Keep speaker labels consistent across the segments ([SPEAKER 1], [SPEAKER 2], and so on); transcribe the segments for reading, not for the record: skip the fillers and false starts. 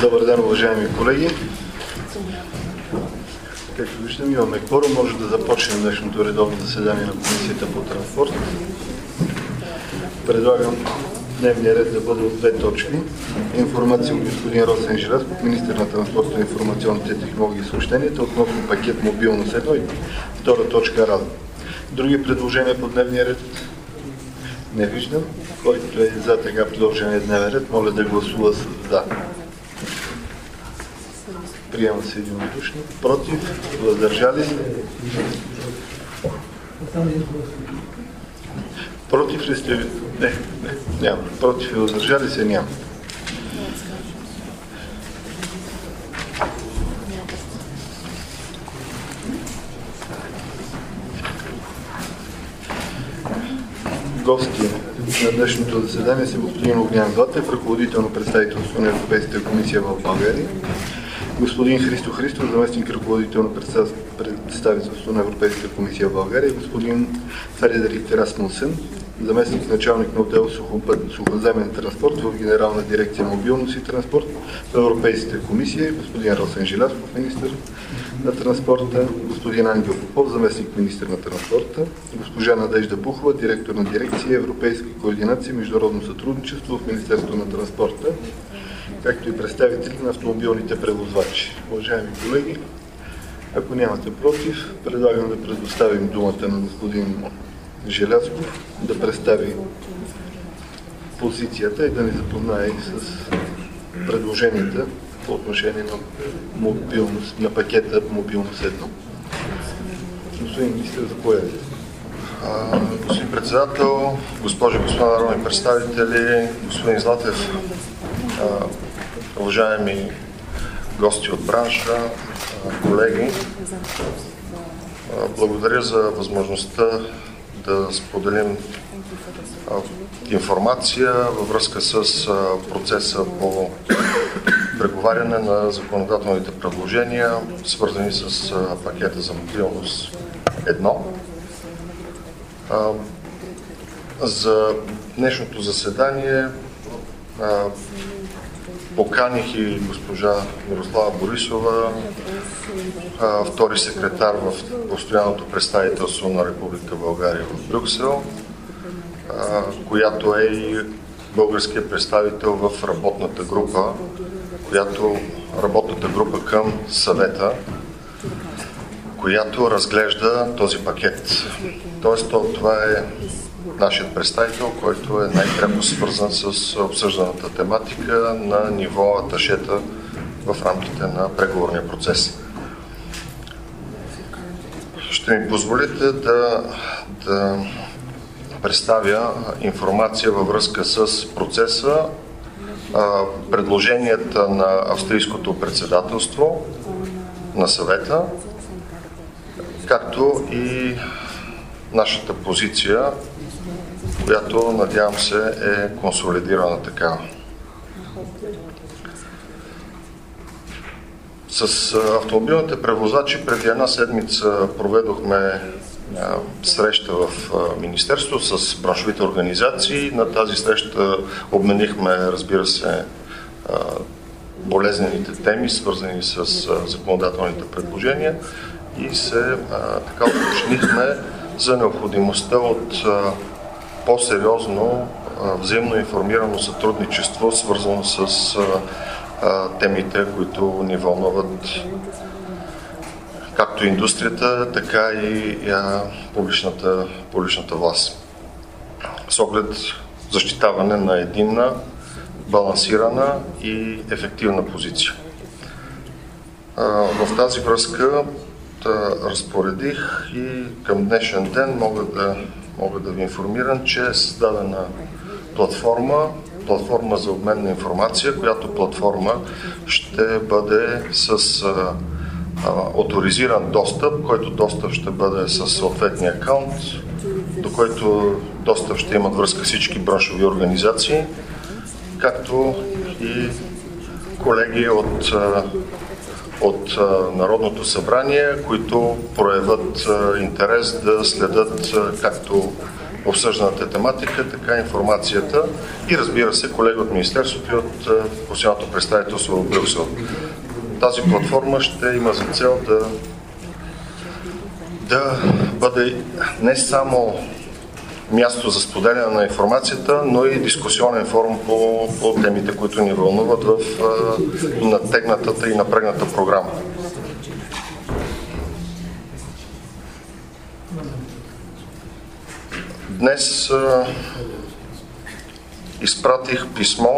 [SPEAKER 1] Добър ден, уважаеми колеги. Както виждам, имаме кворум. Може да започнем днешното редовно заседание на Комисията по транспорт. Предлагам дневния ред да бъде от две точки. Информация от господин Росен Желязков, министър на транспорта, информационните технологии и съобщенията относно пакет мобилност 1 и втора точка разговор. Други предложения по дневния ред? Не виждам. Който е за така предложения дневен ред, моля да гласува с да. Приема се единодушно. Против? Въздържали се? Против ли сте? Не, няма. Против и въздържали се? Няма. Гости на днешното заседание са господин Огнян Златев, ръководител на представителство на Европейската комисия в България, господин Христо Христов, заместник ръководител на представителство на Европейската комисия в България, господин Фредерик Расмусен, заместник началник на отдел сухоземен транспорт в Генерална дирекция мобилност и транспорт в Европейската комисия, господин Росен Желязков, министър на транспорта, господин Ангел Попов, заместник министър на транспорта, госпожа Надежда Бухова, директор на дирекция Европейска координация и международно сътрудничество в Министерството на транспорта, както и представители на автомобилните превозвачи. Уважаеми колеги, ако нямате против, предлагам да предоставим думата на господин Желязков да представи позицията и да ни запознае с предложенията по отношение на мобилност, на пакета мобилност 1. Господин министър, заповядайте.
[SPEAKER 2] Господин председател, госпожи и господа народни представители, господин Златев, уважаеми гости от бранша, колеги, благодаря за възможността да споделим информация във връзка с процеса по преговаряне на законодателните предложения, свързани с пакета за мобилност 1. За днешното заседание поканих и госпожа Мирослава Борисова, втори секретар в постоянното представителство на Република България в Брюксел, която е и българският представител в работната група, работната група към съвета, която разглежда този пакет. Тоест, това е нашият представител, който е най-пряко свързан с обсъжданата тематика на ниво аташета в рамките на преговорния процес. Ще ми позволите да представя информация във връзка с процеса, предложенията на австрийското председателство на съвета, както и нашата позиция, която, надявам се, е консолидирана такава. С автомобилните превозвачи преди една седмица проведохме среща в Министерството с браншовите организации. На тази среща обменихме, разбира се, болезнените теми, свързани с законодателните предложения и така уточнихме за необходимостта от по-сериозно взаимно информирано сътрудничество, свързано с темите, които ни вълнуват както индустрията, така и публичната власт. С оглед защитаване на единна, балансирана и ефективна позиция. В тази връзка разпоредих и към днешен ден мога да ви информирам, че е създадена платформа за обмен на информация, която платформа ще бъде с оторизиран достъп, който достъп ще бъде със съответния акаунт, до който достъп ще имат връзка всички браншови организации, както и колеги от Народното събрание, които проявят интерес да следят както обсъжданата тематика, така и информацията и разбира се колеги от Министерството и от постоянното представителство в Брюксел. Тази платформа ще има за цел да бъде не само място за споделяне на информацията, но и дискусионен форум по темите, които ни вълнуват в натегнатата и напрегната програма. Днес изпратих писмо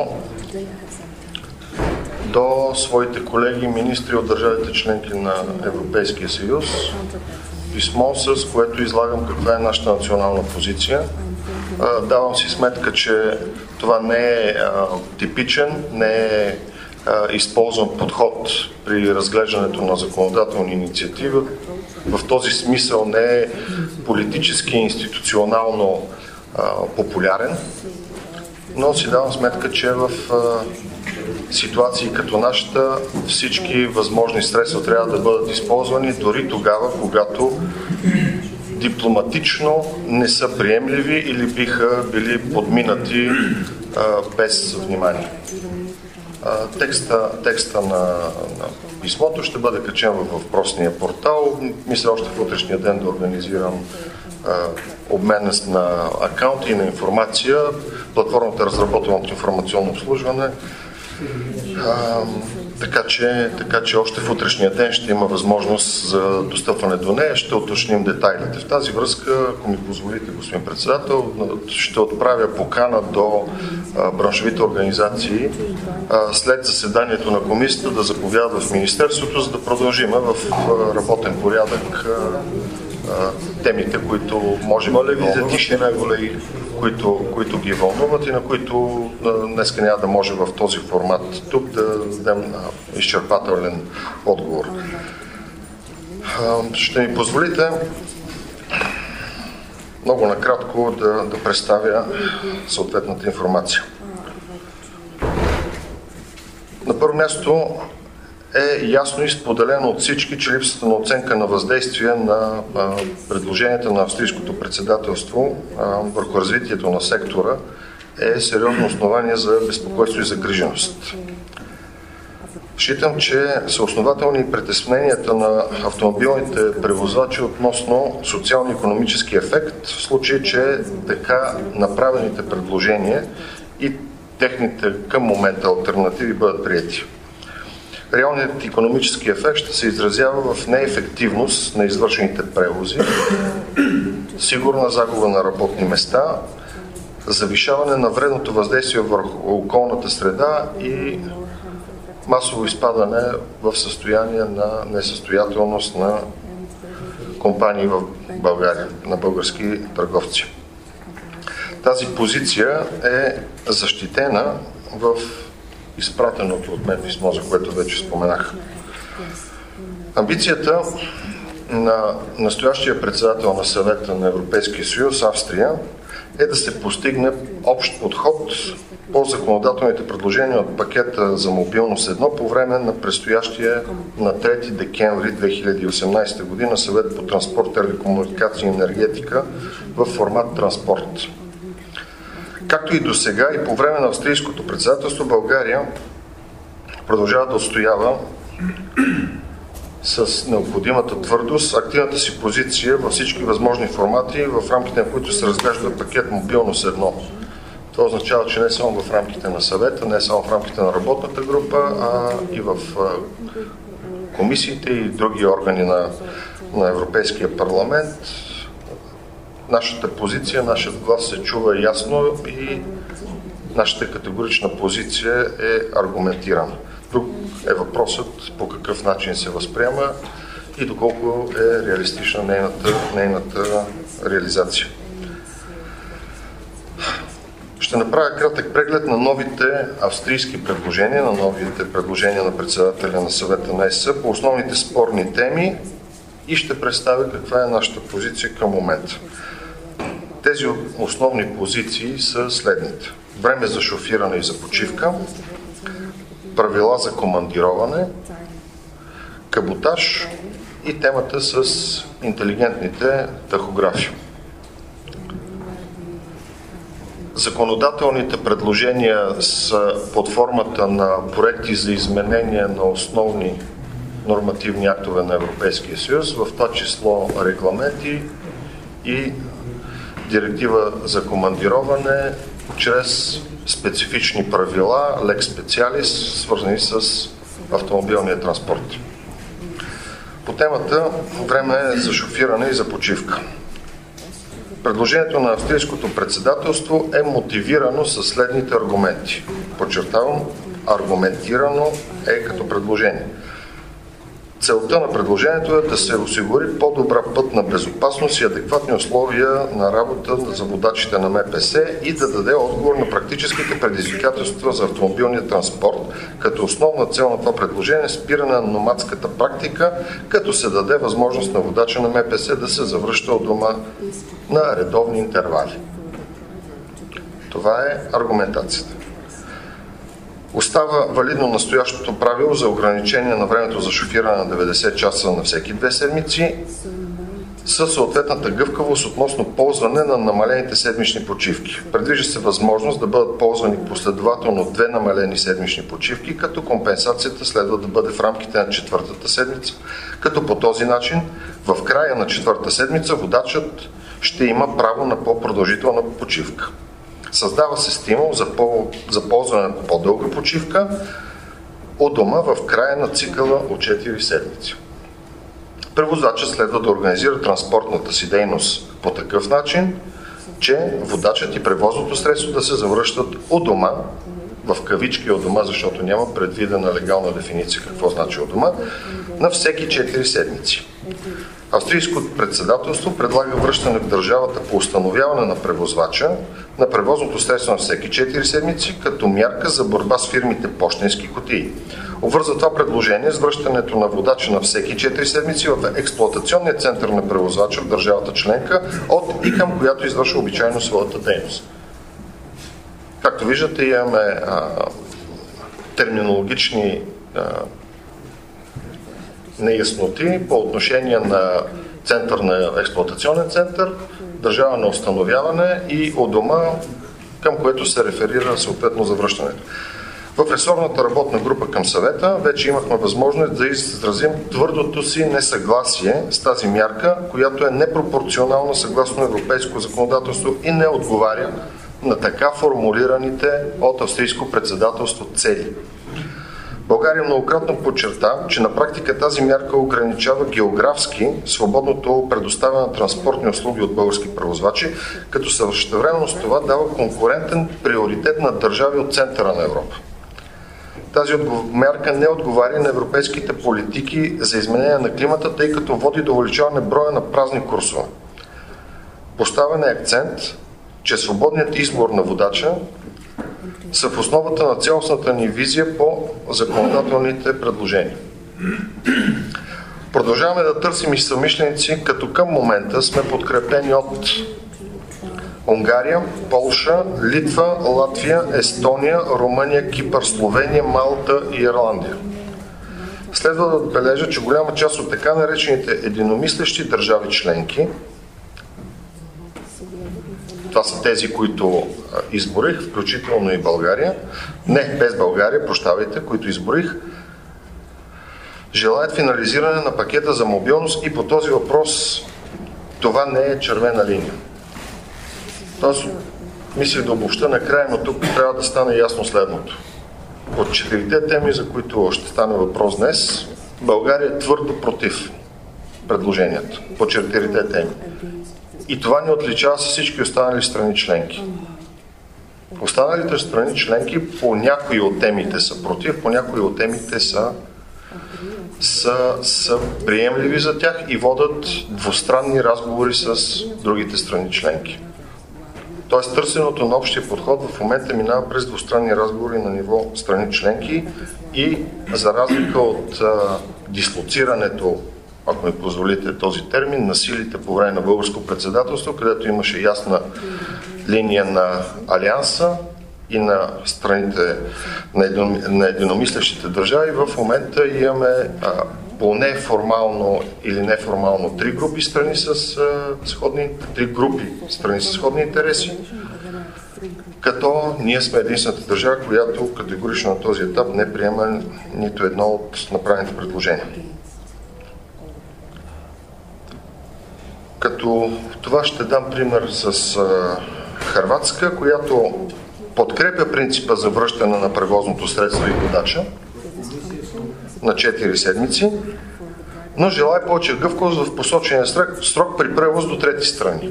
[SPEAKER 2] до своите колеги министри от държавите членки на Европейския съюз. Писмо, с което излагам каква е нашата национална позиция. Давам си сметка, че това не е типичен, не е използван подход при разглеждането на законодателни инициативи. В този смисъл не е политически и институционално популярен, но си давам сметка, че в ситуации като нашата всички възможни средства трябва да бъдат използвани дори тогава, когато дипломатично не са приемливи или биха били подминати без внимание. Текста на писмото ще бъде качен във въпросния портал. Мисля още в утрешния ден да организирам обмен на акаунти и на информация. Платформата е разработена от информационно обслужване. Така че още в утрешния ден ще има възможност за достъпване до нея. Ще уточним детайлите. В тази връзка, ако ми позволите, господин председател, ще отправя покана до браншовите организации след заседанието на комисията да заповядат в Министерството, за да продължим в работен порядък темите, които може да ви за тишина, колеги, които ги вълнуват и на които днес няма да може в този формат тук да дадем изчерпателен отговор. Ще ми позволите много накратко да представя съответната информация. На първо място е ясно и споделено от всички, че липсата на оценка на въздействие на предложенията на австрийското председателство върху развитието на сектора е сериозно основание за безпокойство и загриженост. Считам, че са основателни притесненията на автомобилните превозвачи относно социално-икономически ефект, в случай, че така направените предложения и техните към момента алтернативи бъдат приети. Реалният икономически ефект ще се изразява в неефективност на извършените превози, сигурна загуба на работни места, завишаване на вредното въздействие върху околната среда и масово изпадане в състояние на несъстоятелност на компании в България, на български търговци. Тази позиция е защитена в изпратеното от мен писмо, за което вече споменах. Амбицията на настоящия председател на Съвета на Европейския съюз, Австрия, е да се постигне общ подход по законодателните предложения от пакета за мобилност 1 по време на предстоящия на 3 декември 2018 година Съвет по транспорт, телекомуникация и енергетика в формат транспорт. Както и до сега и по време на австрийското председателство, България продължава да отстоява с необходимата твърдост активната си позиция във всички възможни формати, в рамките на които се разглежда пакет мобилност 1. Това означава, че не само в рамките на съвета, не само в рамките на работната група, а и в комисиите и други органи на Европейския парламент. Нашата позиция, нашият глас се чува ясно и нашата категорична позиция е аргументирана. Друг е въпросът по какъв начин се възприема и доколко е реалистична нейната реализация. Ще направя кратък преглед на новите австрийски предложения, на новите предложения на председателя на Съвета на ЕС по основните спорни теми и ще представя каква е нашата позиция към момента. Тези основни позиции са следните. Време за шофиране и за почивка, правила за командироване, каботаж и темата с интелигентните тахографи. Законодателните предложения са под формата на проекти за изменение на основни нормативни актове на Европейския съюз, в това число регламенти и директива за командироване чрез специфични правила, lex specialis, свързани с автомобилния транспорт. По темата време е за шофиране и за почивка. Предложението на австрийското председателство е мотивирано със следните аргументи. Подчертавам, аргументирано е като предложение. Целта на предложението е да се осигури по-добра пътна безопасност и адекватни условия на работа за водачите на МПС и да даде отговор на практическите предизвикателства за автомобилния транспорт, като основна цел на това предложение е спиране на номадската практика, като се даде възможност на водача на МПС да се завръща от дома на редовни интервали. Това е аргументацията. Остава валидно настоящото правило за ограничение на времето за шофиране на 90 часа на всеки 2 седмици със съответната гъвкавост относно ползване на намалените седмични почивки. Предвижда се възможност да бъдат ползвани последователно 2 намалени седмични почивки, като компенсацията следва да бъде в рамките на 4-та седмица, като по този начин в края на 4-та седмица водачът ще има право на по-продължителна почивка. Създава се стимул за ползване на по-дълга почивка от дома в края на цикъла от 4 седмици. Превозвачът следва да организира транспортната си дейност по такъв начин, че водачът и превозното средство да се завръщат от дома, в кавички от дома, защото няма предвидена легална дефиниция какво значи от дома, на всеки 4 седмици. Австрийското председателство предлага връщане в държавата по установяване на превозвача на превозното средство на всеки 4 седмици, като мярка за борба с фирмите пощенски кутии. Обвързва това предложение с връщането на водача на всеки 4 седмици в експлоатационния център на превозвача в държавата членка, от и към която извършва обичайно своята дейност. Както виждате, имаме терминологични неясноти по отношение на център на експлоатационен център, държава на установяване и от дома, към което се реферира съответно за връщането. В ресорната работна група към съвета вече имахме възможност да изразим твърдото си несъгласие с тази мярка, която е непропорционална съгласно европейско законодателство и не отговаря на така формулираните от австрийско председателство цели. България многократно подчерта, че на практика тази мярка ограничава географски свободното предоставяне на транспортни услуги от български превозвачи, като същевременно с това дава конкурентен приоритет на държави от центъра на Европа. Тази мярка не отговаря на европейските политики за изменение на климата, тъй като води до увеличаване броя на празни курсове. Поставен е акцент, че свободният избор на водача са в основата на цялостната ни визия по законодателните предложения. Продължаваме да търсим и съмишленици, като към момента сме подкрепени от Унгария, Полша, Литва, Латвия, Естония, Румъния, Кипър, Словения, Малта и Ирландия. Следва да отбележа, че голяма част от така наречените единомислещи държави членки, това са тези, които изборих, включително и България, не без България, прощавайте, които изборих, желаят финализиране на пакета за мобилност и по този въпрос това не е червена линия. Тоест, мислих да обобща накрая, но тук трябва да стане ясно следното. От 4 теми, за които ще стане въпрос днес, България е твърдо против предложението по 4 теми. И това ни отличава с всички останали страни членки. Останалите страни членки по някои от темите са против, по някои от темите са приемливи за тях и водят двустранни разговори с другите страни членки. Тоест търсеното на общия подход в момента минава през двустранни разговори на ниво страни членки и за разлика от дислоцирането, ако ми позволите този термин, на силите по време на българско председателство, където имаше ясна линия на Алианса и на страните на единомислещите държави, в момента имаме поне формално или неформално 3 групи страни с сходни интереси. като ние сме единствената държава, която категорично на този етап не приема нито едно от направените предложения. Като това ще дам пример с Хърватска, която подкрепя принципа за връщане на превозното средство и водача на 4 седмици, но желае повече гъвкавост в посочения срок при превоз до трети страни.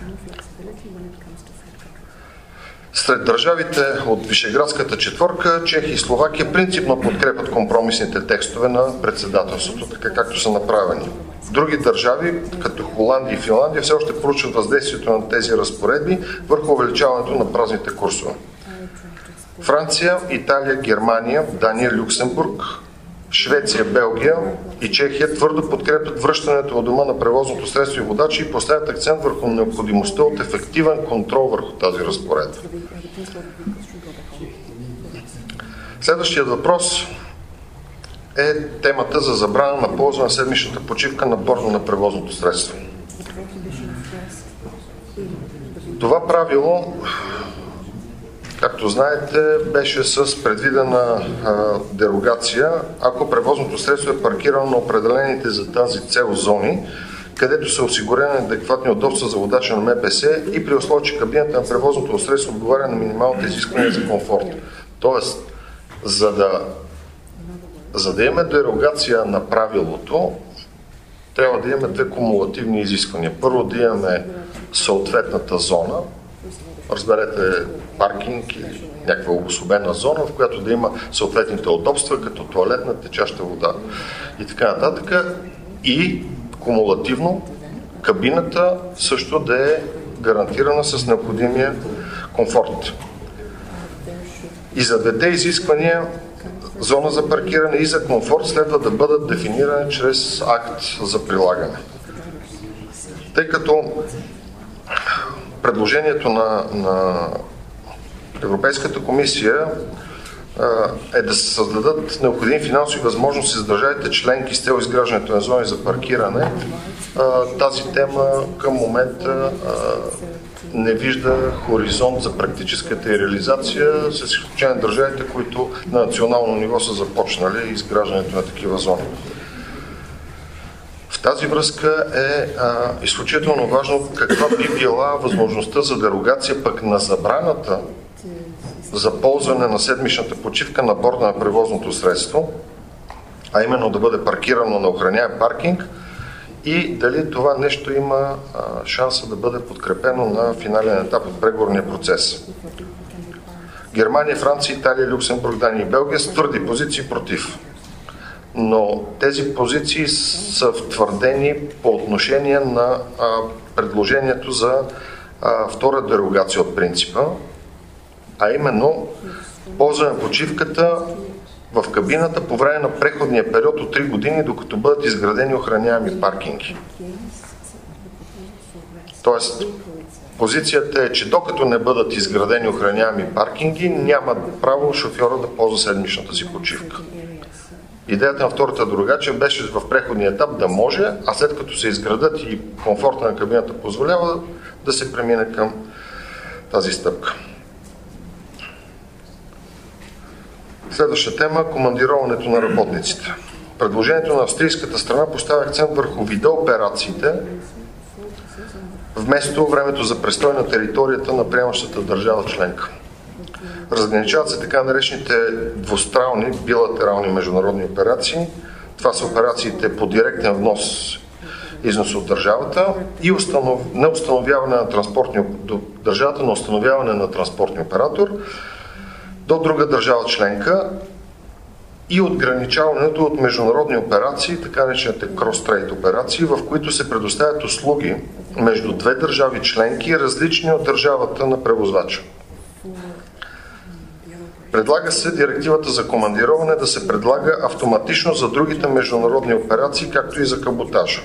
[SPEAKER 2] Сред държавите от Вишеградската четворка, Чехия и Словакия принципно подкрепят компромисните текстове на председателството, така както са направени. Други държави, като Холандия и Финландия, все още проучват въздействието на тези разпоредби върху увеличаването на празните курсове. Франция, Италия, Германия, Дания, Люксембург, Швеция, Белгия и Чехия твърдо подкрепят връщането от дома на превозното средство и водачи и поставят акцент върху необходимостта от ефективен контрол върху тази разпоредба. Следващият въпрос е темата за забрана на ползване на седмичната почивка на борда на превозното средство. Това правило, както знаете, беше с предвидена дерогация, ако превозното средство е паркирано на определените за тази цел зони, където са осигурени адекватни удобства за водача на МПС и при условие, че кабината на превозното средство отговаря на минималните изисквания за комфорт. Тоест, за да имаме дерогация на правилото, трябва да имаме две кумулативни изисквания. Първо да имаме съответната зона, разберете паркинг или някаква обособена зона, в която да има съответните удобства, като тоалетна, течаща вода и така нататък. И кумулативно кабината също да е гарантирана с необходимия комфорт. И за двете изисквания зона за паркиране и за комфорт следва да бъдат дефинирани чрез акт за прилагане. Тъй като предложението на Европейската комисия е да се създадат необходими финансови възможности за държавите членки с цел изграждането на зони за паркиране, тази тема към момента не вижда хоризонт за практическата реализация, с изключение на държавите, които на национално ниво са започнали изграждането на такива зони. В тази връзка е изключително важно каква би била възможността за дерогация пък на забраната за ползване на седмичната почивка на борда на превозното средство, а именно да бъде паркирано на охраняем паркинг, и дали това нещо има шанса да бъде подкрепено на финален етап от преговорния процес. Германия, Франция, Италия, Люксембург, Дания и Белгия с твърди позиции против. Но тези позиции са втвърдени по отношение на предложението за втора дерогация от принципа, а именно ползване на почивката в кабината по време на преходния период от 3 години, докато бъдат изградени охраняеми паркинги. Тоест, позицията е, че докато не бъдат изградени охраняеми паркинги, няма право шофьора да ползва седмичната си почивка. Идеята на втората дерогация беше в преходния етап да може, а след като се изградат и комфорта на кабината позволява, да се премине към тази стъпка. Следваща тема – командироването на работниците. Предложението на австрийската страна поставя акцент върху вида операциите, вместо времето за престой на територията на приемащата държава членка. Разграничават се така наречените двустранни, билатерални международни операции. Това са операциите по директен внос, износ от държавата и неустановяване на държавата на установяване на транспортния оператор до друга държава членка и отграничаването от международни операции, така наречените cross-trade операции, в които се предоставят услуги между две държави членки, различни от държавата на превозвача. Предлага се директивата за командироване да се предлага автоматично за другите международни операции, както и за каботажа.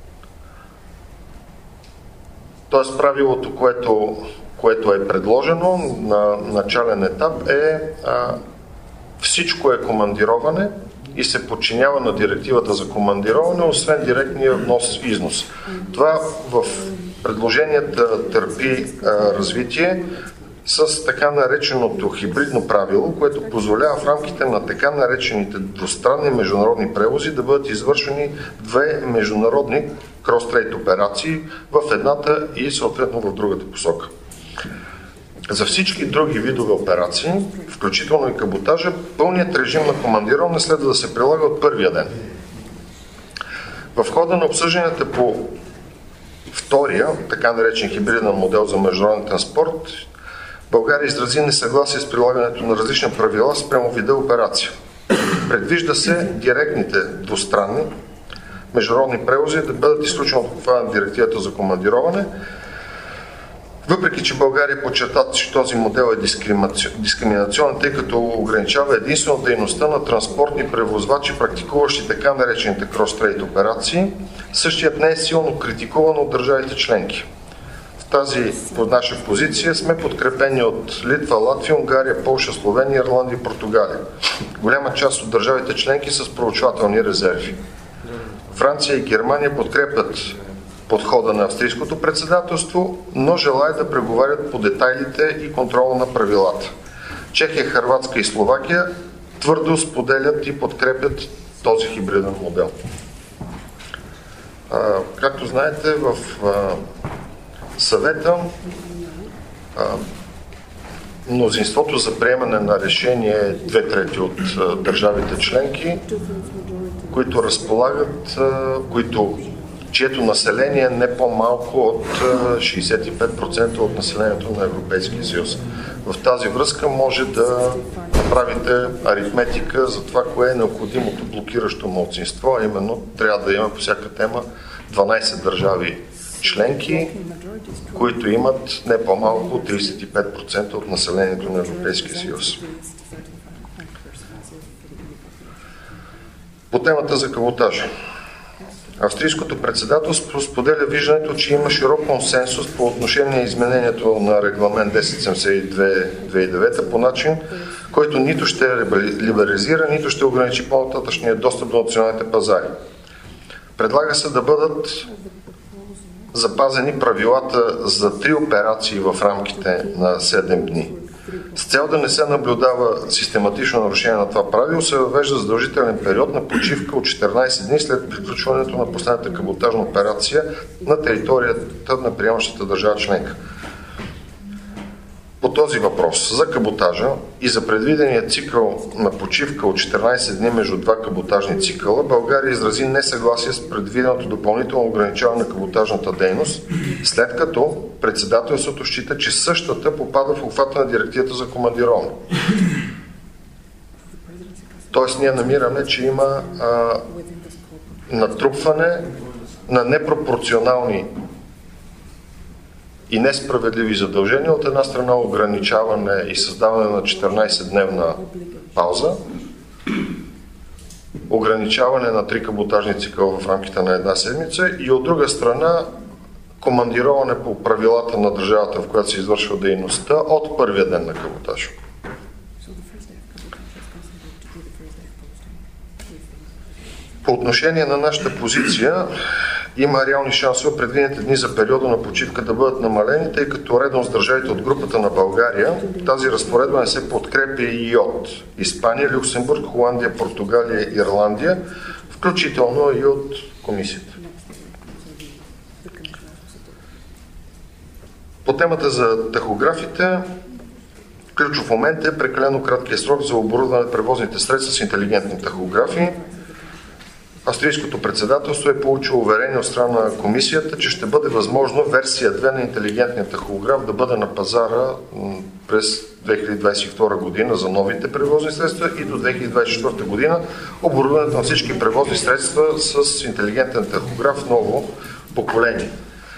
[SPEAKER 2] Тоест правилото, което е предложено на начален етап е всичко е командироване и се подчинява на директивата за командироване, освен директния внос-износ. Това в предложенията търпи развитие с така нареченото хибридно правило, което позволява в рамките на така наречените двустранни международни превози да бъдат извършени две международни крос-трейд операции в едната и съответно в другата посока. За всички други видове операции, включително и каботажа, пълният режим на командироване следва да се прилага от първия ден. В хода на обсъжданията по втория, така наречен хибриден модел за международен транспорт, България изрази несъгласие с прилагането на различни правила спрямо вида операция. Предвижда се директните двустранни международни превози да бъдат изключени от обхвата на директивата за командироване, въпреки че България подчерта, че този модел е дискриминационен, тъй като ограничава единствено дейността на транспортни превозвачи, практикуващи така наречените крос-трейд операции, същият не е силно критикуван от държавите членки. В тази наша позиция сме подкрепени от Литва, Латвия, Унгария, Полша, Словения, Ирландия и Португалия. Голяма част от държавите членки с проучвателни резерви. Франция и Германия подкрепят подхода на австрийското председателство, но желаят да преговарят по детайлите и контрола на правилата. Чехия, Хърватска и Словакия твърдо споделят и подкрепят този хибриден модел. Както знаете, в съвета мнозинството за приемане на решение 2/3 от държавите членки, които разполагат, чието население е не по-малко от 65% от населението на Европейския съюз. В тази връзка може да направите аритметика за това, кое е необходимото блокиращо малцинство, а именно трябва да има по всяка тема 12 държави членки, които имат не по-малко от 35% от населението на Европейския съюз. По темата за каботажа. Австрийското председателство споделя виждането, че има широк консенсус по отношение изменението на регламент 1072-2009 по начин, който нито ще либерализира, нито ще ограничи по-нататъчния достъп до националните пазари. Предлага се да бъдат запазени правилата за 3 операции в рамките на 7 дни. С цел да не се наблюдава систематично нарушение на това правило, се въвежда задължителен период на почивка от 14 дни след приключването на последната каботажна операция на територията на приемащата държава членка. По този въпрос за каботажа и за предвидения цикъл на почивка от 14 дни между два каботажни цикъла, България изрази несъгласие с предвиденото допълнително ограничаване на каботажната дейност, след като председателството счита, че същата попада в обхвата на директивата за командироване. Тоест ние намираме, че има натрупване на непропорционални и несправедливи задължения, от една страна ограничаване и създаване на 14-дневна пауза, ограничаване на 3 каботажни цикъла в рамките на една седмица и от друга страна командироване по правилата на държавата, в която се извършва дейността от първия ден на каботаж. По отношение на нашата позиция, има реални шансове предвидените дни за периода на почивка да бъдат намалени, тъй като редом с държавите от групата на България, тази разпоредба не се подкрепя и от Испания, Люксембург, Холандия, Португалия, Ирландия, включително и от комисията. По темата за тахографите, ключов момент е прекалено краткия срок за оборудване на превозните средства с интелигентни тахографи. Австрийското председателство е получило уверение от страна на комисията, че ще бъде възможно версия 2 на интелигентния тахограф да бъде на пазара през 2022 година за новите превозни средства и до 2024 година оборудването на всички превозни средства с интелигентен тахограф ново поколение.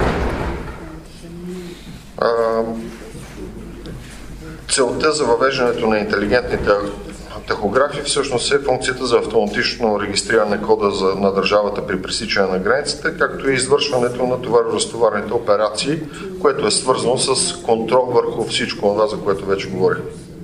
[SPEAKER 2] Целта за въвеждането на интелигентните тахографи всъщност е функцията за автоматично регистриране на кода на държавата при пресичане на границата, както и извършването на товаро-разтоварните операции, което е свързано с контрол върху всичко това, за което вече говорих.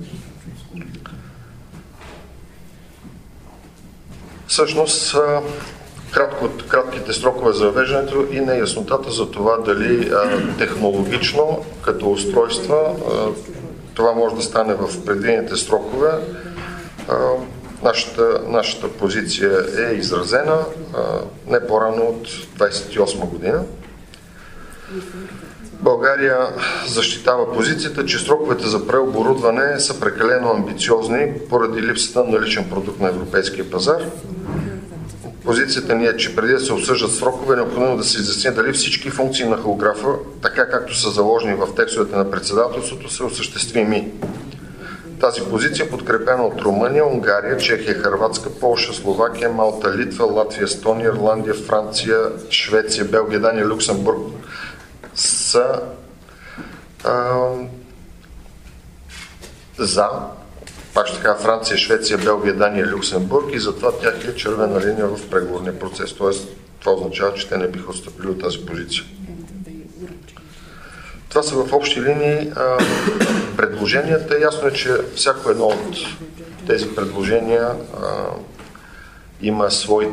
[SPEAKER 2] Всъщност, кратките срокове за въвеждането и неяснотата за това дали технологично, като устройства, това може да стане в предвидените срокове. Нашата позиция е изразена не по-рано от 28 година. България защитава позицията, че сроковете за преоборудване са прекалено амбициозни поради липсата на наличен продукт на европейския пазар. Позицията ни е, че преди да се обсъждат срокове, е необходимо да се изясни дали всички функции на холографа, така както са заложени в текстовете на председателството, са осъществими. Тази позиция е подкрепена от Румъния, Унгария, Чехия, Хърватска, Полша, Словакия, Малта, Литва, Латвия, Естония, Ирландия, Франция, Швеция, Белгия, Дания, Люксембург са за. Пак ще кажа Франция, Швеция, Белгия, Дания, Люксембург и затова тях е червена линия в преговорния процес. Тоест, това означава, че те не биха отстъпили от тази позиция. Това са в общи линии предложенията. Ясно е, че всяко едно от тези предложения има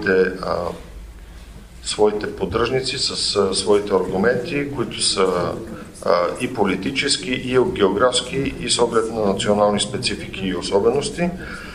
[SPEAKER 2] своите поддръжници с своите аргументи, които са и политически, и географски, и с оглед на национални специфики и особености.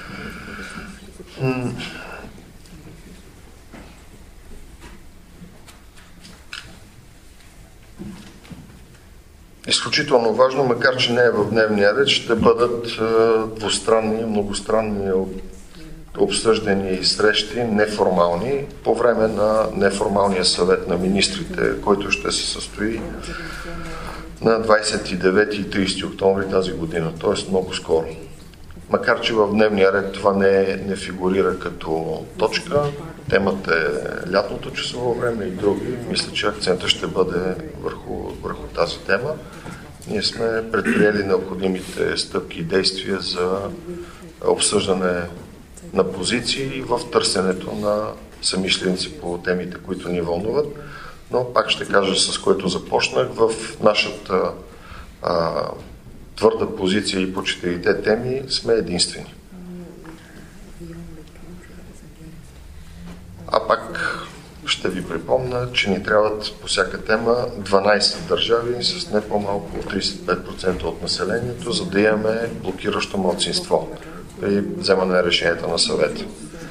[SPEAKER 2] Изключително важно, макар че не е в дневния ред, ще бъдат двустранни, многостранни обсъждани и срещи, неформални, по време на неформалния съвет на министрите, който ще се състои на 29 и 30 октомври тази година, т.е. много скоро. Макар че в дневния ред това не фигурира като точка, темата е лятното часово време и други. Мисля, че акцентът ще бъде върху тази тема. Ние сме предприели необходимите стъпки и действия за обсъждане на позиции в търсенето на самишленици по темите, които ни вълнуват. Но пак ще кажа, с което започнах, в нашата твърда позиция и по четирите теми сме единствени. А пак ще ви припомня, че ни трябват по всяка тема 12 държави с не по-малко от 35% от населението, за да имаме блокиращо малцинство при вземане на решенията на съвета.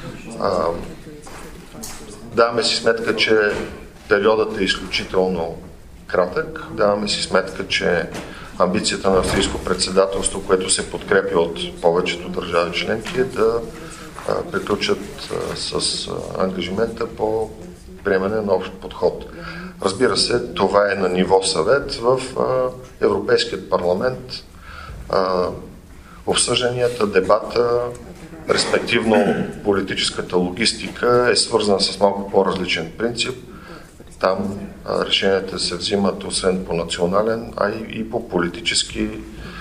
[SPEAKER 2] Даваме си сметка, че периодът е изключително кратък. Даваме си сметка, че амбицията на австрийско председателство, което се подкрепи от повечето държави членки, е да приключат с ангажимента по приемане на общ подход. Разбира се, това е на ниво съвет. В Европейският парламент обсъжданията, дебата, респективно политическата логистика е свързана с малко по-различен принцип. Там решенията се взимат освен по национален, а и по политически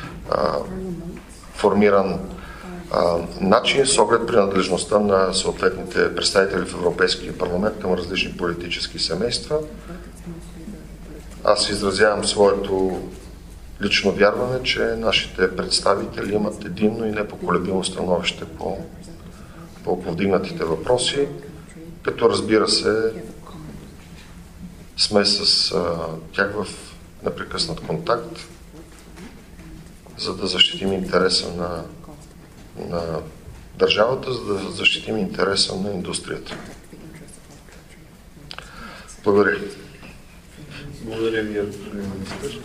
[SPEAKER 2] формиран начин с оглед принадлежността на съответните представители в Европейския парламент към различни политически семейства. Аз изразявам своето лично вярване, че нашите представители имат единно и непоколебимо становище по повдигнатите въпроси, като разбира се сме с тях в непрекъснат контакт, за да защитим интереса на държавата, за да защитим интереса на индустрията. Благодаря.
[SPEAKER 1] Благодаря ви, господин министър.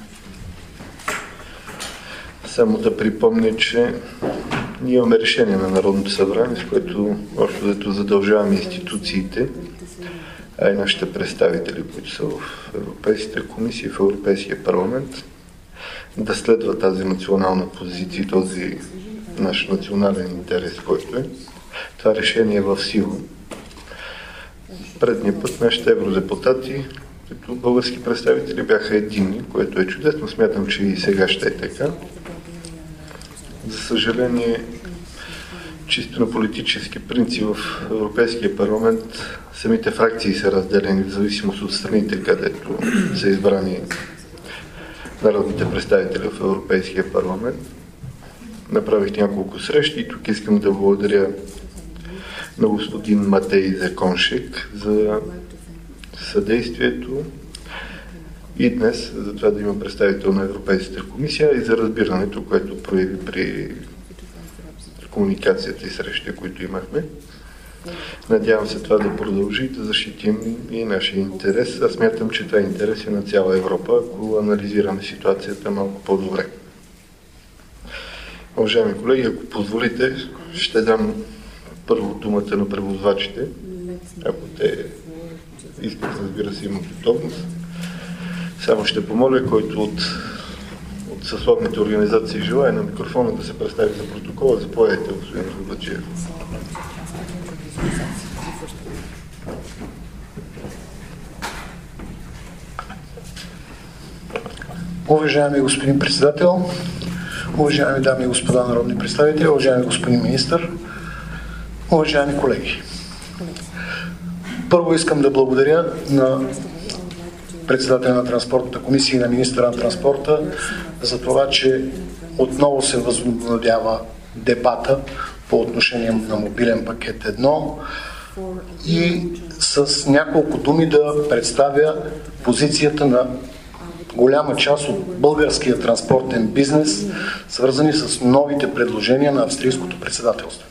[SPEAKER 1] Само да припомня, че ние имаме решение на Народното събрание, с което общо задължаваме институциите, а и нашите представители, които са в Европейската комисия и в Европейския парламент, да следва тази национална позиция, този наш национален интерес, който е. Това решение е в сила. Предния път нашите евродепутати, като български представители, бяха единни, което е чудесно. Смятам, че и сега ще е така. За съжаление, чисто на политически принцип в Европейския парламент самите фракции са разделени в зависимост от страните, където са избрани народните представители в Европейския парламент. Направих няколко срещи и тук искам да благодаря на господин Матей Законшек за съдействието и днес за това да има представител на Европейската комисия и за разбирането, което прояви при комуникацията и срещите, които имахме. Надявам се това да продължи и да защитим и нашия интерес. Аз смятам, че това е интерес и на цяла Европа, ако анализираме ситуацията малко по-добре. Уважаеми колеги, ако позволите, ще дам първо думата на превозвачите, ако те искат, разбира се, имат готовност. Само ще помоля, който от съсловните организации желая на микрофона да се представи за протокола. Заповядайте, господин Рубачев.
[SPEAKER 3] Уважаеми господин председател, уважаеми дами и господа народни представители, уважаеми господин министър, уважаеми колеги. Първо искам да благодаря на председателя на Транспортната комисия и на министъра на транспорта за това, че отново се възобновява дебата по отношение на мобилен пакет 1 и с няколко думи да представя позицията на голяма част от българския транспортен бизнес, свързани с новите предложения на австрийското председателство.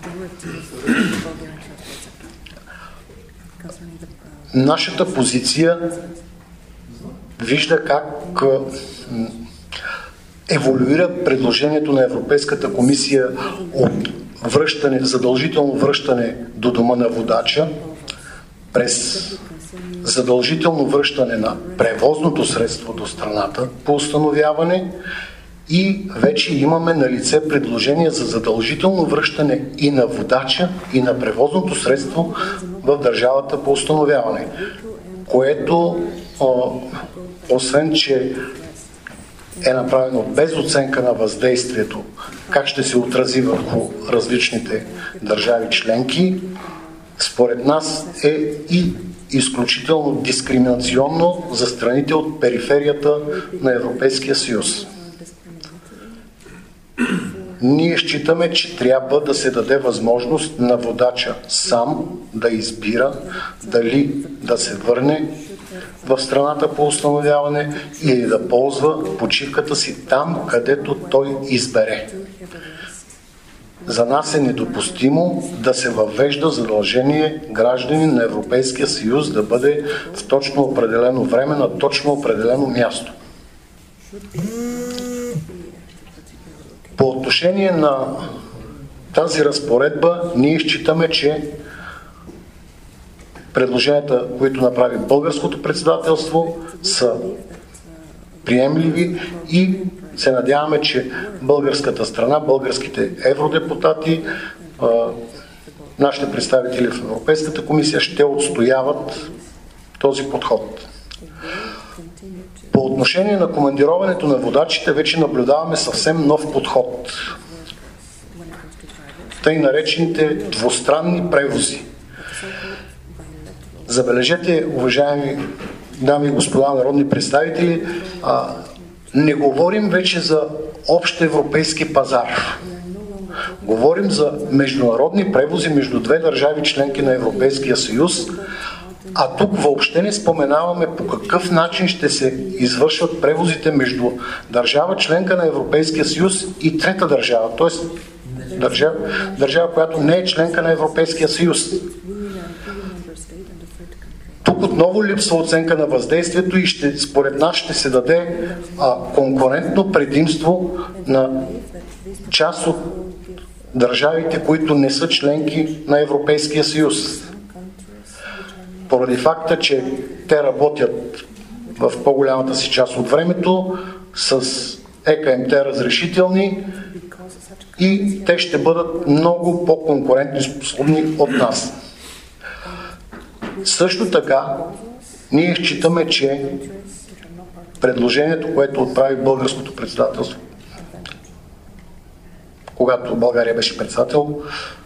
[SPEAKER 3] Нашата позиция вижда как еволюира предложението на Европейската комисия от задължително връщане до дома на водача през задължително връщане на превозното средство до страната по установяване и вече имаме на лице предложение за задължително връщане и на водача, и на превозното средство в държавата по установяване, което освен, че е направено без оценка на въздействието, как ще се отрази върху различните държави членки, според нас е и изключително дискриминационно за страните от периферията на Европейския съюз. Ние считаме, че трябва да се даде възможност на водача сам да избира дали да се върне в страната по установяване или да ползва почивката си там, където той избере. За нас е недопустимо да се въвежда задължение гражданин на Европейския съюз да бъде в точно определено време на точно определено място. По отношение на тази разпоредба, ние считаме, че предложенията, които направи българското председателство, са приемливи и се надяваме, че българската страна, българските евродепутати, нашите представители в Европейската комисия ще отстояват този подход. По отношение на командироването на водачите вече наблюдаваме съвсем нов подход. Тъй наречените двустранни превози. Забележете, уважаеми дами и господа народни представители, не говорим вече за общ европейски пазар. Говорим за международни превози между две държави членки на Европейския съюз, а тук въобще не споменаваме по какъв начин ще се извършват превозите между държава членка на Европейския съюз и трета държава, т.е. държава, която не е членка на Европейския съюз. Тук отново липсва оценка на въздействието и според нас ще се даде конкурентно предимство на част от държавите, които не са членки на Европейския съюз. Поради факта, че те работят в по-голямата си част от времето с ЕКМТ разрешителни и те ще бъдат много по-конкурентни способни от нас. Също така, ние считаме, че предложението, което отправи българското председателство, когато България беше председател,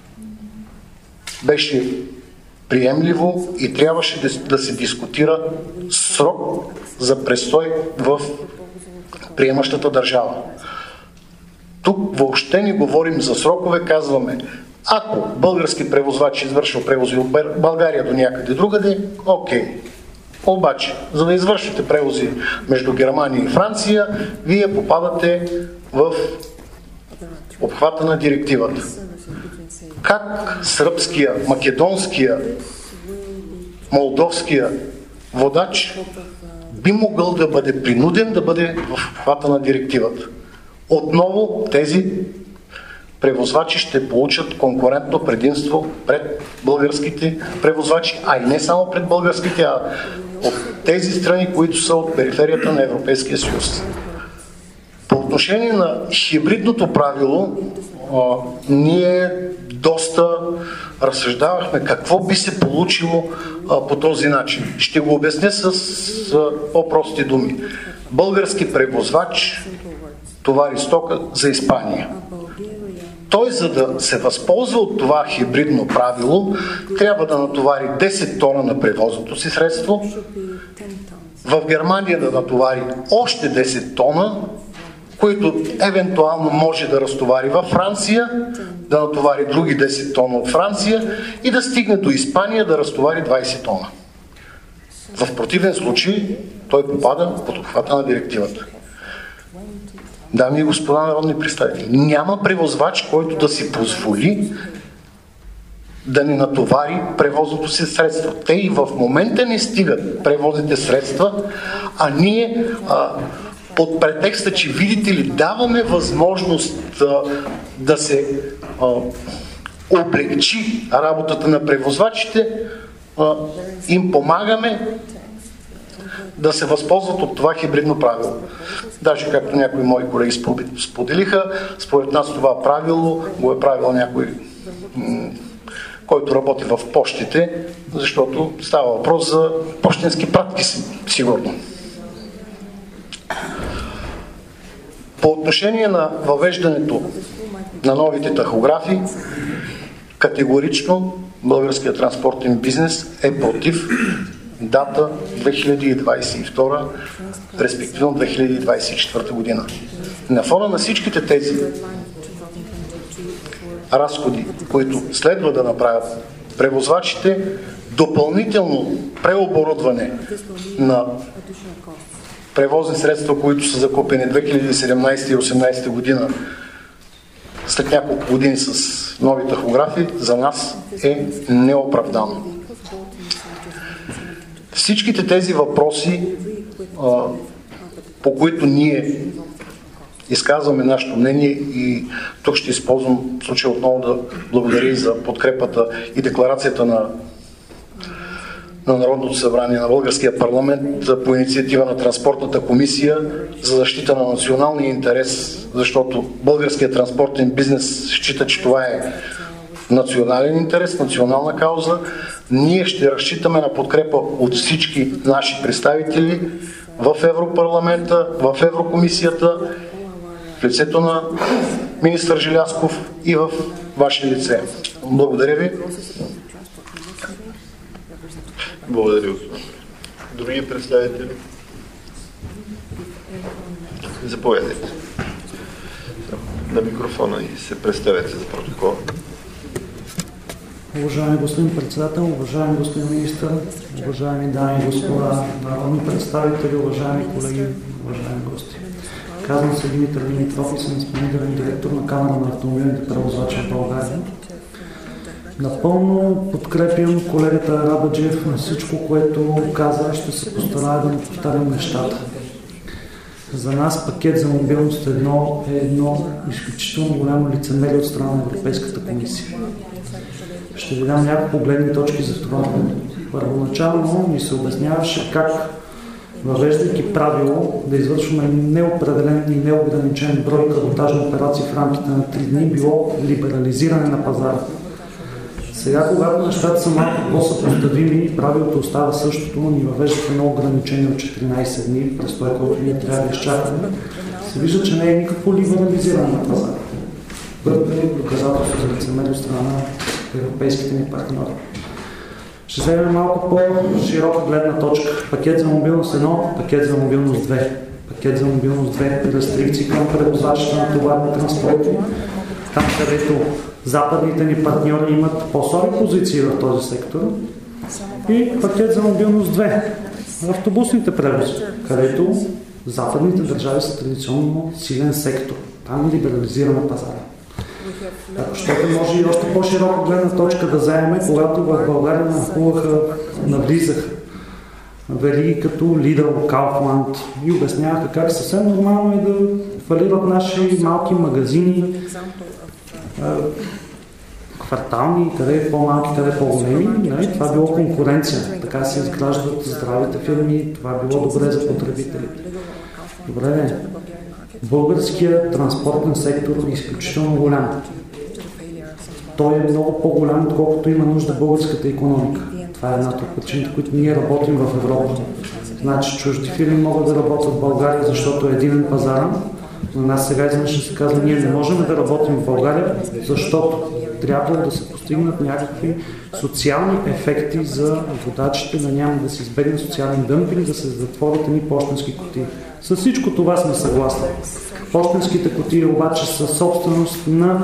[SPEAKER 3] беше приемливо и трябваше да се дискутира срок за престой в приемащата държава. Тук въобще не говорим за срокове, казваме, ако български превозвач извършва превози от България до някъде другаде, окей. Обаче, за да извършите превози между Германия и Франция, вие попадате в обхвата на директивата. Как сръбския, македонския, молдовския водач би могъл да бъде принуден да бъде в обхвата на директивата? Отново тези превозвачи ще получат конкурентно предимство пред българските превозвачи, а и не само пред българските, а от тези страни, които са от периферията на Европейския съюз. По отношение на хибридното правило, ние доста разсъждавахме какво би се получило по този начин. Ще го обясня с по-прости думи. Български превозвач товари стока за Испания. Той, за да се възползва от това хибридно правило, трябва да натовари 10 тона на превозното си средство, в Германия да натовари още 10 тона, които евентуално може да разтовари във Франция, да натовари други 10 тона от Франция и да стигне до Испания да разтовари 20 тона. В противен случай той попада под обхвата на директивата. Дами и господа народни представители, няма превозвач, който да си позволи да не натовари превозното си средство. Те и в момента не стигат превозните средства, а ние под претекста, че видите ли, даваме възможност да се облегчи работата на превозвачите, им помагаме да се възползват от това хибридно правило. Даже както някои мои колеги споделиха, според нас това правило го е правил някой, който работи в пощите, защото става въпрос за пощенски пратки, сигурно. По отношение на въвеждането на новите тахографи, категорично българският транспортен бизнес е против дата 2022, респективно 2024 година. На фона на всичките тези разходи, които следва да направят превозвачите, допълнително преоборудване на превозни средства, които са закупени 2017 и 2018 година, след няколко години с нови тахографи, за нас е неоправдано. Всичките тези въпроси, по които ние изказваме нашето мнение, и тук ще използвам случай отново да благодаря и за подкрепата и декларацията на Народното събрание, на Българския парламент по инициатива на Транспортната комисия за защита на националния интерес, защото българският транспортен бизнес счита, че това е национален интерес, национална кауза. Ние ще разчитаме на подкрепа от всички наши представители в Европарламента, в Еврокомисията, в лицето на министър Желязков и в ваше лице. Благодаря ви.
[SPEAKER 1] Благодаря, господин. Други представители? Заповядайте. На микрофона и се представете за протокола.
[SPEAKER 4] Уважаеми господин председател, уважаеми господин министър, уважаеми дами и господа народни представители, уважаеми колеги, уважаеми гости. Казвам се Димитър Димитров и съм изпълнителен директор на Камара на автомобилните превозвачи в България. Напълно подкрепям колегата Арабаджиев на всичко, което каза, ще се постарая да не повтарям нещата. За нас пакет за мобилност е едно изключително голямо лицемерие от страна на Европейската комисия. Ще ви дам няколко гледни точки за това. Първоначално ни се обясняваше как, въвеждайки правило да извършваме неопределен и неограничен брой каботажни операции в рамките на 3 дни, било либерализиране на пазара. Сега, когато нещата са малко по-съпоставими, правилото остава същото, но ни въвеждате много ограничение от 14 дни, през това, който ние трябва да изчакаме, се вижда, че не е никакво либерализиране на пазара. Първото доказателство за лицемерие от страна на европейските ни партньори. Ще вземем малко по-широка гледна точка. Пакет за мобилност 1, пакет за мобилност 2. Пакет за мобилност 2 рестрикции към превозвачите на товарни транспорти. Там, където западните ни партньори имат по-слаби позиции в този сектор. И пакет за мобилност 2. автобусните превози, където западните държави са традиционно силен сектор. Там либерализираме пазара. Защото може и още по-широка гледна точка да заеме, когато в България навлизаха вериги като Lidl, Kaufland и обясняваха как съвсем нормално е да фалират наши малки магазини, квартални, къде е по-малки, къде е по-големи. Това било конкуренция. Така се изграждат здравите фирми, това било добре за потребителите. Добре, българският транспортен сектор е изключително голям. Той е много по-голям, отколкото има нужда българската икономика. Това е едната от причините, които ние работим в Европа. Значи чужди фирми могат да работят в България, защото е единен пазар. На нас сега изведнъж се казва, ние не можем да работим в България, защото трябва да се постигнат някакви социални ефекти за водачите, да няма да се избегне социален дъмпинг, да се затворят едни пощенски кутии. С всичко това сме съгласни. Пощенските кутии обаче са собственост на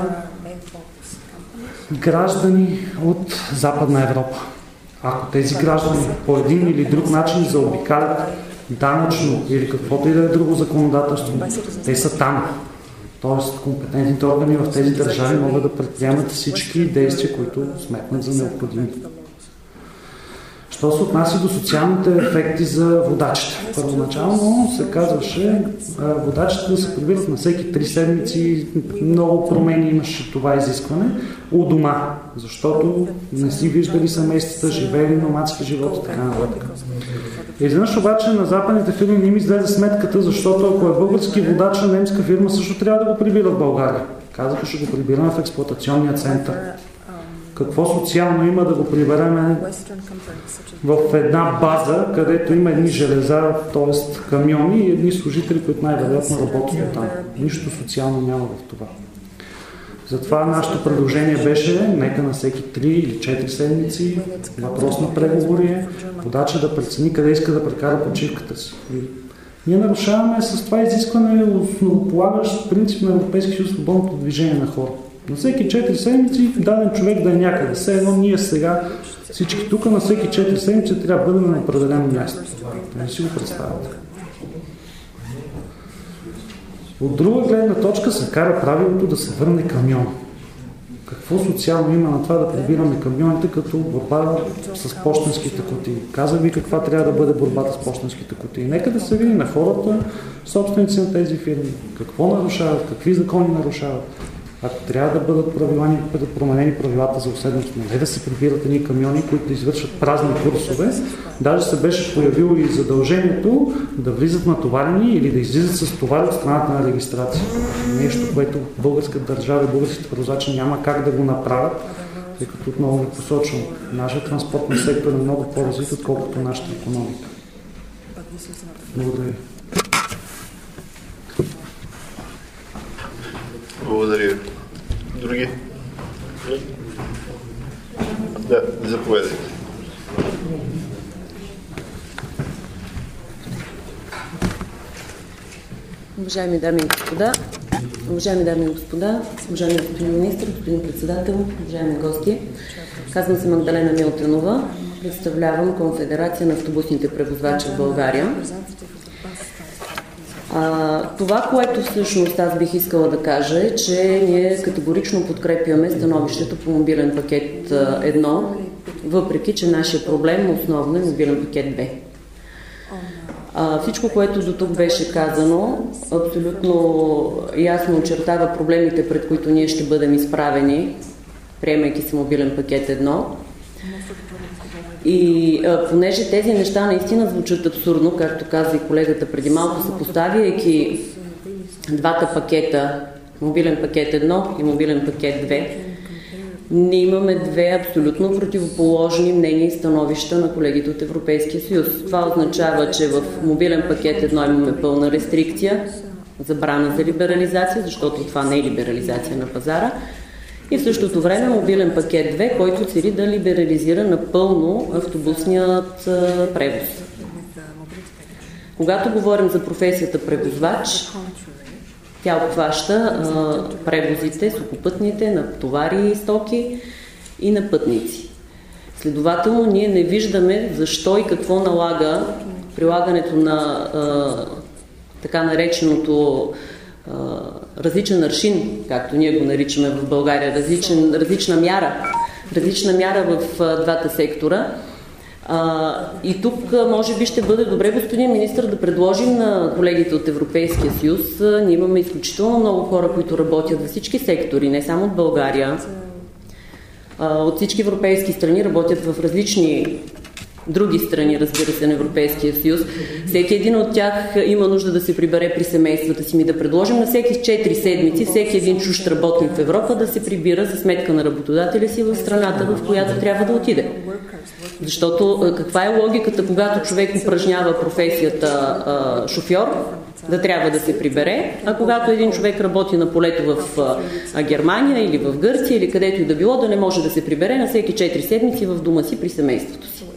[SPEAKER 4] граждани от Западна Европа. Ако тези граждани по един или друг начин заобикалят данъчно или каквото и да е друго законодателство, те са там. Тоест, компетентните органи в тези държави могат да предприемат всички действия, които сметнат за необходими. Що се отнася до социалните ефекти за водачите? Първоначално се казваше водачите да се прибират на всеки 3 седмици, много промени имаше това изискване у дома, защото не си виждали семействата, живели номадски живот и така нататък. Изведнъж обаче на западните фирми не им излезе сметката, защото ако е български водач на немска фирма, също трябва да го прибира в България. Казаха, ще го прибираме в експлоатационния център. Какво социално има да го прибереме в една база, където има едни железа, т.е. камиони и едни служители, които най-вероятно работят там. Нищо социално няма в това. Затова нашето предложение беше, нека на всеки 3 или 4 седмици, въпрос на преговори, водача да прецени къде иска да прекара почивката си. Ние нарушаваме с това изискване основополагащ принцип на Европейския съюз свободното движение на хора. На всеки 4 седмици даден човек да е някъде. Все едно ние сега всички тук на всеки 4 седмици трябва да бъдем на определено място. Да не си го представяте. От друга гледна точка се кара правилото да се върне камион. Какво социално има на това да прибираме камионите като борба с пощенските кутии? Казах ви каква трябва да бъде борбата с пощенските кутии. Нека да се види на хората, собственици на тези фирми, какво нарушават, какви закони нарушават. Ако трябва да бъдат променени правилата за уседност, не да се прибират едни камиони, които да извършват празни курсове, даже се беше появило и задължението да влизат натоварени или да излизат с товари от страната на регистрация. Нещо, което българската държава и българските превозвачи няма как да го направят, тъй като отново ви посочвам, нашия транспортен сектор е много по-развит, отколкото нашата икономика. Благодаря.
[SPEAKER 1] Благодаря. Други? Да, заповядайте.
[SPEAKER 5] Уважаеми дами и господа, уважаеми господин министр, господин председател, уважаеми гости, казвам се Магдалена Милтенова, представлявам Конфедерация на автобусните превозвачи в България. Това, което всъщност аз бих искала да кажа е, че ние категорично подкрепяме становището по мобилен пакет 1, въпреки че нашия проблем основно е мобилен пакет 2. Всичко, което до тук беше казано, абсолютно ясно очертава проблемите, пред които ние ще бъдем изправени, приемайки се мобилен пакет 1. И понеже тези неща наистина звучат абсурдно, както каза и колегата преди малко, съпоставяйки двата пакета, мобилен пакет 1 и мобилен пакет 2, ние имаме две абсолютно противоположни мнения и становища на колегите от Европейския съюз. Това означава, че в мобилен пакет 1 имаме пълна рестрикция, забрана за либерализация, защото това не е либерализация на пазара, и в същото време мобилен пакет 2, който цели да либерализира напълно автобусният превоз. Когато говорим за професията превозвач, тя обхваща превозите, сухопътните, на товари и стоки и на пътници. Следователно, ние не виждаме защо и какво налага прилагането на така нареченото различен аршин, както ние го наричаме в България, различна мяра в двата сектора. И тук може би ще бъде добре, господин министър, да предложим на колегите от Европейския съюз. Ние имаме изключително много хора, които работят във всички сектори, не само от България. От всички европейски страни работят в различни други страни, разбира се, на Европейския съюз. Всеки един от тях има нужда да се прибере при семействата си. Да предложим на всеки 4 седмици, всеки един чужд работник в Европа да се прибира за сметка на работодателя си в страната, в която трябва да отиде. Защото каква е логиката, когато човек упражнява професията шофьор, да трябва да се прибере, а когато един човек работи на полето в Германия или в Гърция или където и да било, да не може да се прибере на всеки 4 седмици в дома си при семейството си.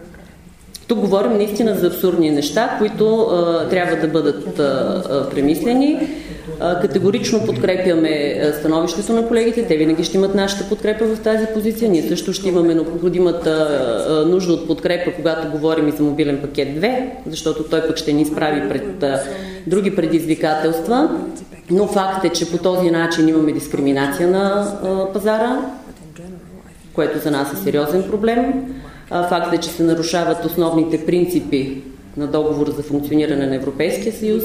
[SPEAKER 5] Тук говорим наистина за абсурдни неща, които трябва да бъдат премислени. Категорично подкрепяме становището на колегите. Те винаги ще имат нашата подкрепа в тази позиция. Ние също ще имаме необходимата нужда от подкрепа, когато говорим и за мобилен пакет 2, защото той пък ще ни изправи пред други предизвикателства. Но факт е, че по този начин имаме дискриминация на пазара, което за нас е сериозен проблем. Факт е, че се нарушават основните принципи на договора за функциониране на Европейския съюз.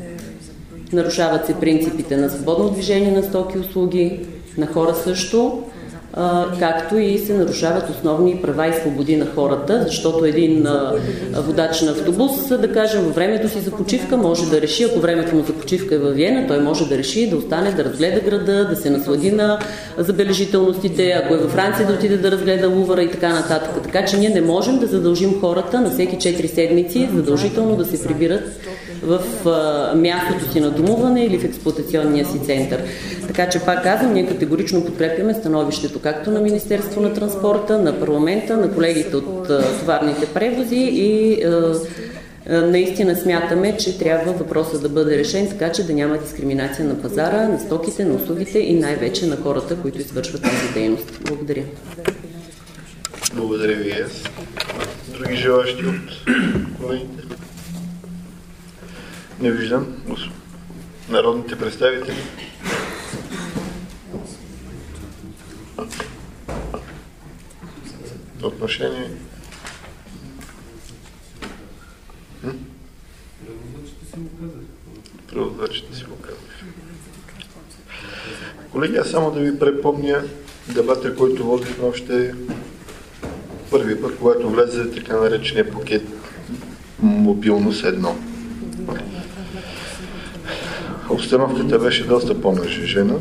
[SPEAKER 5] Нарушават се принципите на свободно движение на стоки и услуги, на хора също, както и се нарушават основни права и свободи на хората, защото един водач на автобус, да кажем, във времето си за почивка може да реши, ако времето му за почивка е във Виена, той може да реши да остане, да разгледа града, да се наслади на забележителностите, ако е във Франция да отиде да разгледа Лувъра и така нататък. Така че ние не можем да задължим хората на всеки 4 седмици задължително да се прибират в мястото си на домуване или в експлоатационния си център. Така че, пак казвам, ние категорично подкрепяме становището както на Министерство на транспорта, на парламента, на колегите от товарните превози и наистина смятаме, че трябва въпросът да бъде решен така, че да няма дискриминация на пазара, на стоките, на услугите и най-вече на хората, които извършват тази дейност. Благодаря.
[SPEAKER 1] Благодаря ви аз. Други желащи от колегите? Не виждам. Народните представители? Отношение? Преводачите си го казах. Колеги, аз само да ви препомня дебата, който водихме още първи път, когато влезе така наречения пакет мобилност 1. Обстановката беше доста по-нажежена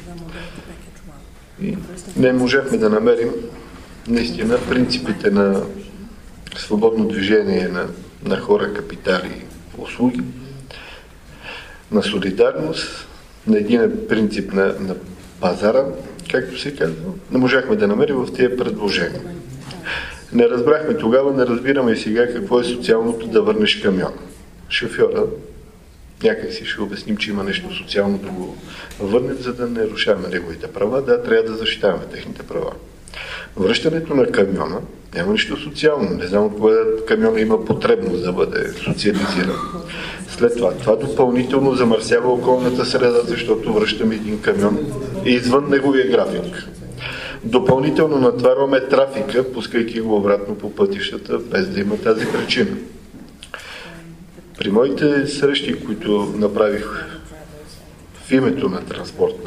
[SPEAKER 1] и не можахме да намерим наистина принципите на свободно движение на хора, капитали, услуги, на солидарност, на един принцип на пазара, както се казва, не можахме да намерим в тези предложения. Не разбрахме тогава, не разбираме и сега какво е социалното да върнеш камион. Шофьора, някак си ще обясним, че има нещо социално да го върнем, за да не нарушаваме неговите права. Да, трябва да защитаваме техните права. Връщането на камиона няма нищо социално. Не знам от кога камиона има потребност да бъде социализиран. След това допълнително замърсява околната среда, защото връщаме един камион извън неговия график. Допълнително натварваме трафика, пускайки го обратно по пътищата, без да има тази причина. При моите срещи, които направих в името на транспорта,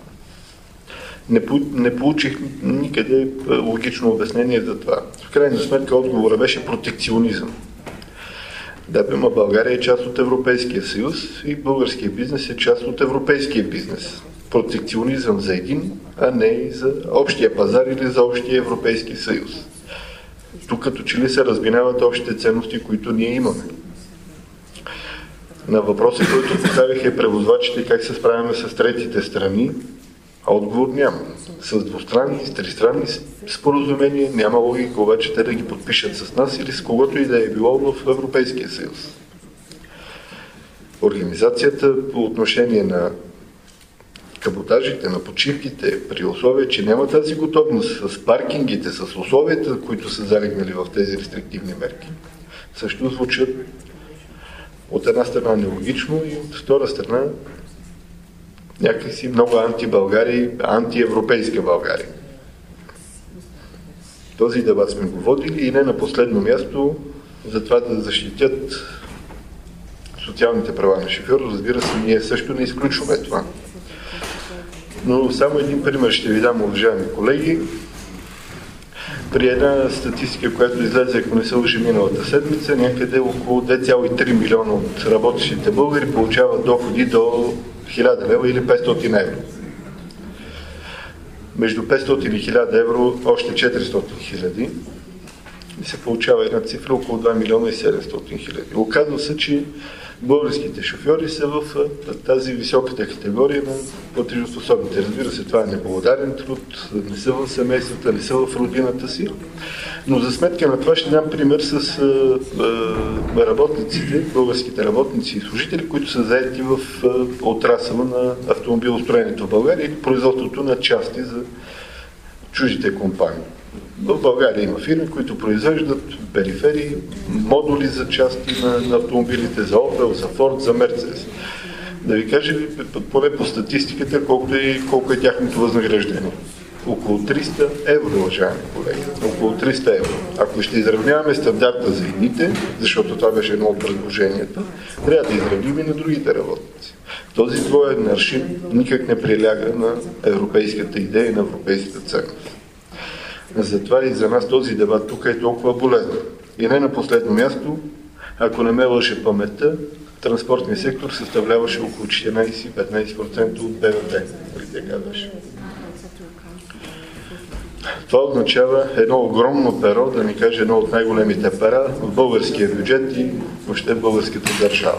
[SPEAKER 1] не получих никъде логично обяснение за това. В крайна сметка отговора беше протекционизъм. Да, но България е част от Европейския съюз и българския бизнес е част от европейския бизнес. Протекционизъм за един, а не и за общия пазар или за общия Европейски съюз. Тук като че ли се разминават общите ценности, които ние имаме. На въпроса, който поставих превозвачите как се справяме с третите страни, отговор няма. С двустранни, с тристранни споразумения няма логика обаче те да ги подпишат с нас или с когото и да е било в Европейския съюз. Организацията по отношение на каботажите, на почивките, при условие, че няма тази готовност с паркингите, с условията, които са залегнали в тези рестриктивни мерки, също звучат от една страна нелогично и от втора страна някакси много анти-България, антиевропейска България. Този дебат сме го водили и не на последно място за това да защитят социалните права на шофьора. Разбира се, ние също не изключваме това. Но само един пример ще ви дам, уважаеми колеги. При една статистика, която излезе, ако не се лъжи миналата седмица, някъде около 2,3 милиона от работещите българи получават доходи до 1000 лева или 500 евро. Между 500 и 1000 евро още 400 хиляди и се получава една цифра около 2 милиона и 700 хиляди. Оказва се, че българските шофьори са в тази високата категория на платежоспособните. Разбира се, това е неблагодарен труд, не са в семействата, не са в родината си. Но за сметка на това ще дам пример с работниците, българските работници и служители, които са заети в отрасъла на автомобилостроенето в България и производството на части за чуждите компании. В България има фирми, които произвеждат периферии, модули за части на автомобилите, за Opel, за Ford, за Mercedes. Да ви кажа, поне по статистиката, колко е тяхното възнаграждение. Около 300 евро, уважаеми колеги. Около 300 евро. Ако ще изравняваме стандарта за едните, защото това беше едно от предложенията, трябва да изравним и на другите работници. Този двоен аршин никак не приляга на европейската идея и на европейската ценност. Затова и за нас този дебат тук е толкова болезнен. И не на последно място, ако не ме лъже паметта, транспортният сектор съставляваше около 14-15% от БВП. Така беше. Това означава едно огромно перо, да ни каже едно от най-големите пера в българския бюджет и въобще в българската държава.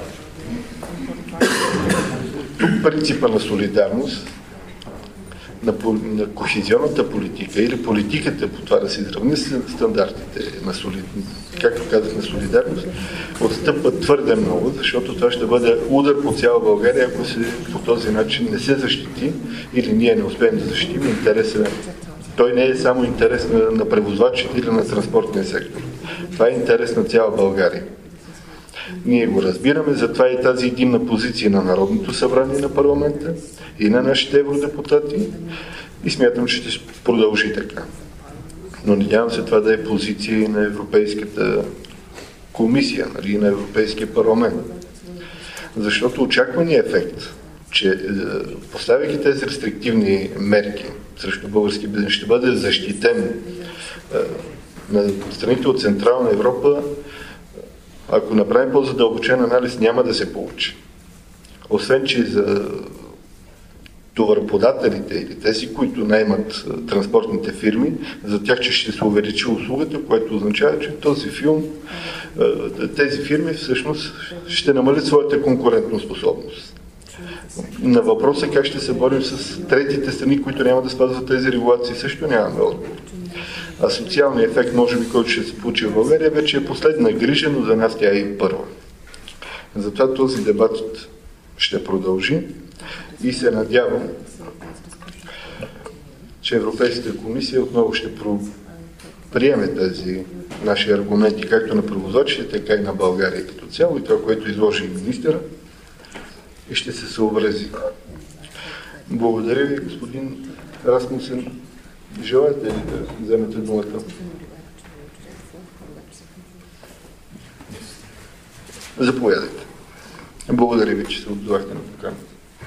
[SPEAKER 1] Тук принципа на солидарност, на кохезионната политика или политиката по това да се изравни стандартите на както казах, на солидарност, отстъпват твърде много, защото това ще бъде удар по цяла България, ако се по този начин не се защити или ние не успеем да защитим интереса. Той не е само интерес на превозвачите или на транспортния сектор. Това е интерес на цяла България. Ние го разбираме, затова и тази единна позиция на Народното събрание на парламента и на нашите евродепутати и смятам, че ще продължи така. Но надявам се това да е позиция и на Европейската комисия, нали, и на Европейския парламент. Защото очакваният ефект, че поставяйки тези рестриктивни мерки срещу български бизнес, ще бъде защитен на страните от Централна Европа, ако направим по-задълбочен анализ, няма да се получи. Освен, че за товароподателите или тези, които наемат транспортните фирми, за тях, че ще се увеличи услугата, което означава, че тези фирми всъщност ще намалят своята конкурентоспособност. На въпроса как ще се борим с третите страни, които няма да спазват тези регулации, също нямаме отговор. А социалният ефект, може би, който ще се получи в България, вече е последна грижа, но за нас тя е и първа. Затова този дебат ще продължи и се надявам, че Европейската комисия отново ще приеме тези наши аргументи, както на превозвачите, така и на България като цяло, и това, което изложи и министъра, и ще се съобрази. Благодаря ви, господин Расмусен. Желаете ли да вземете думата? Заповядайте. Благодаря ви, че се отзовахте на поканата.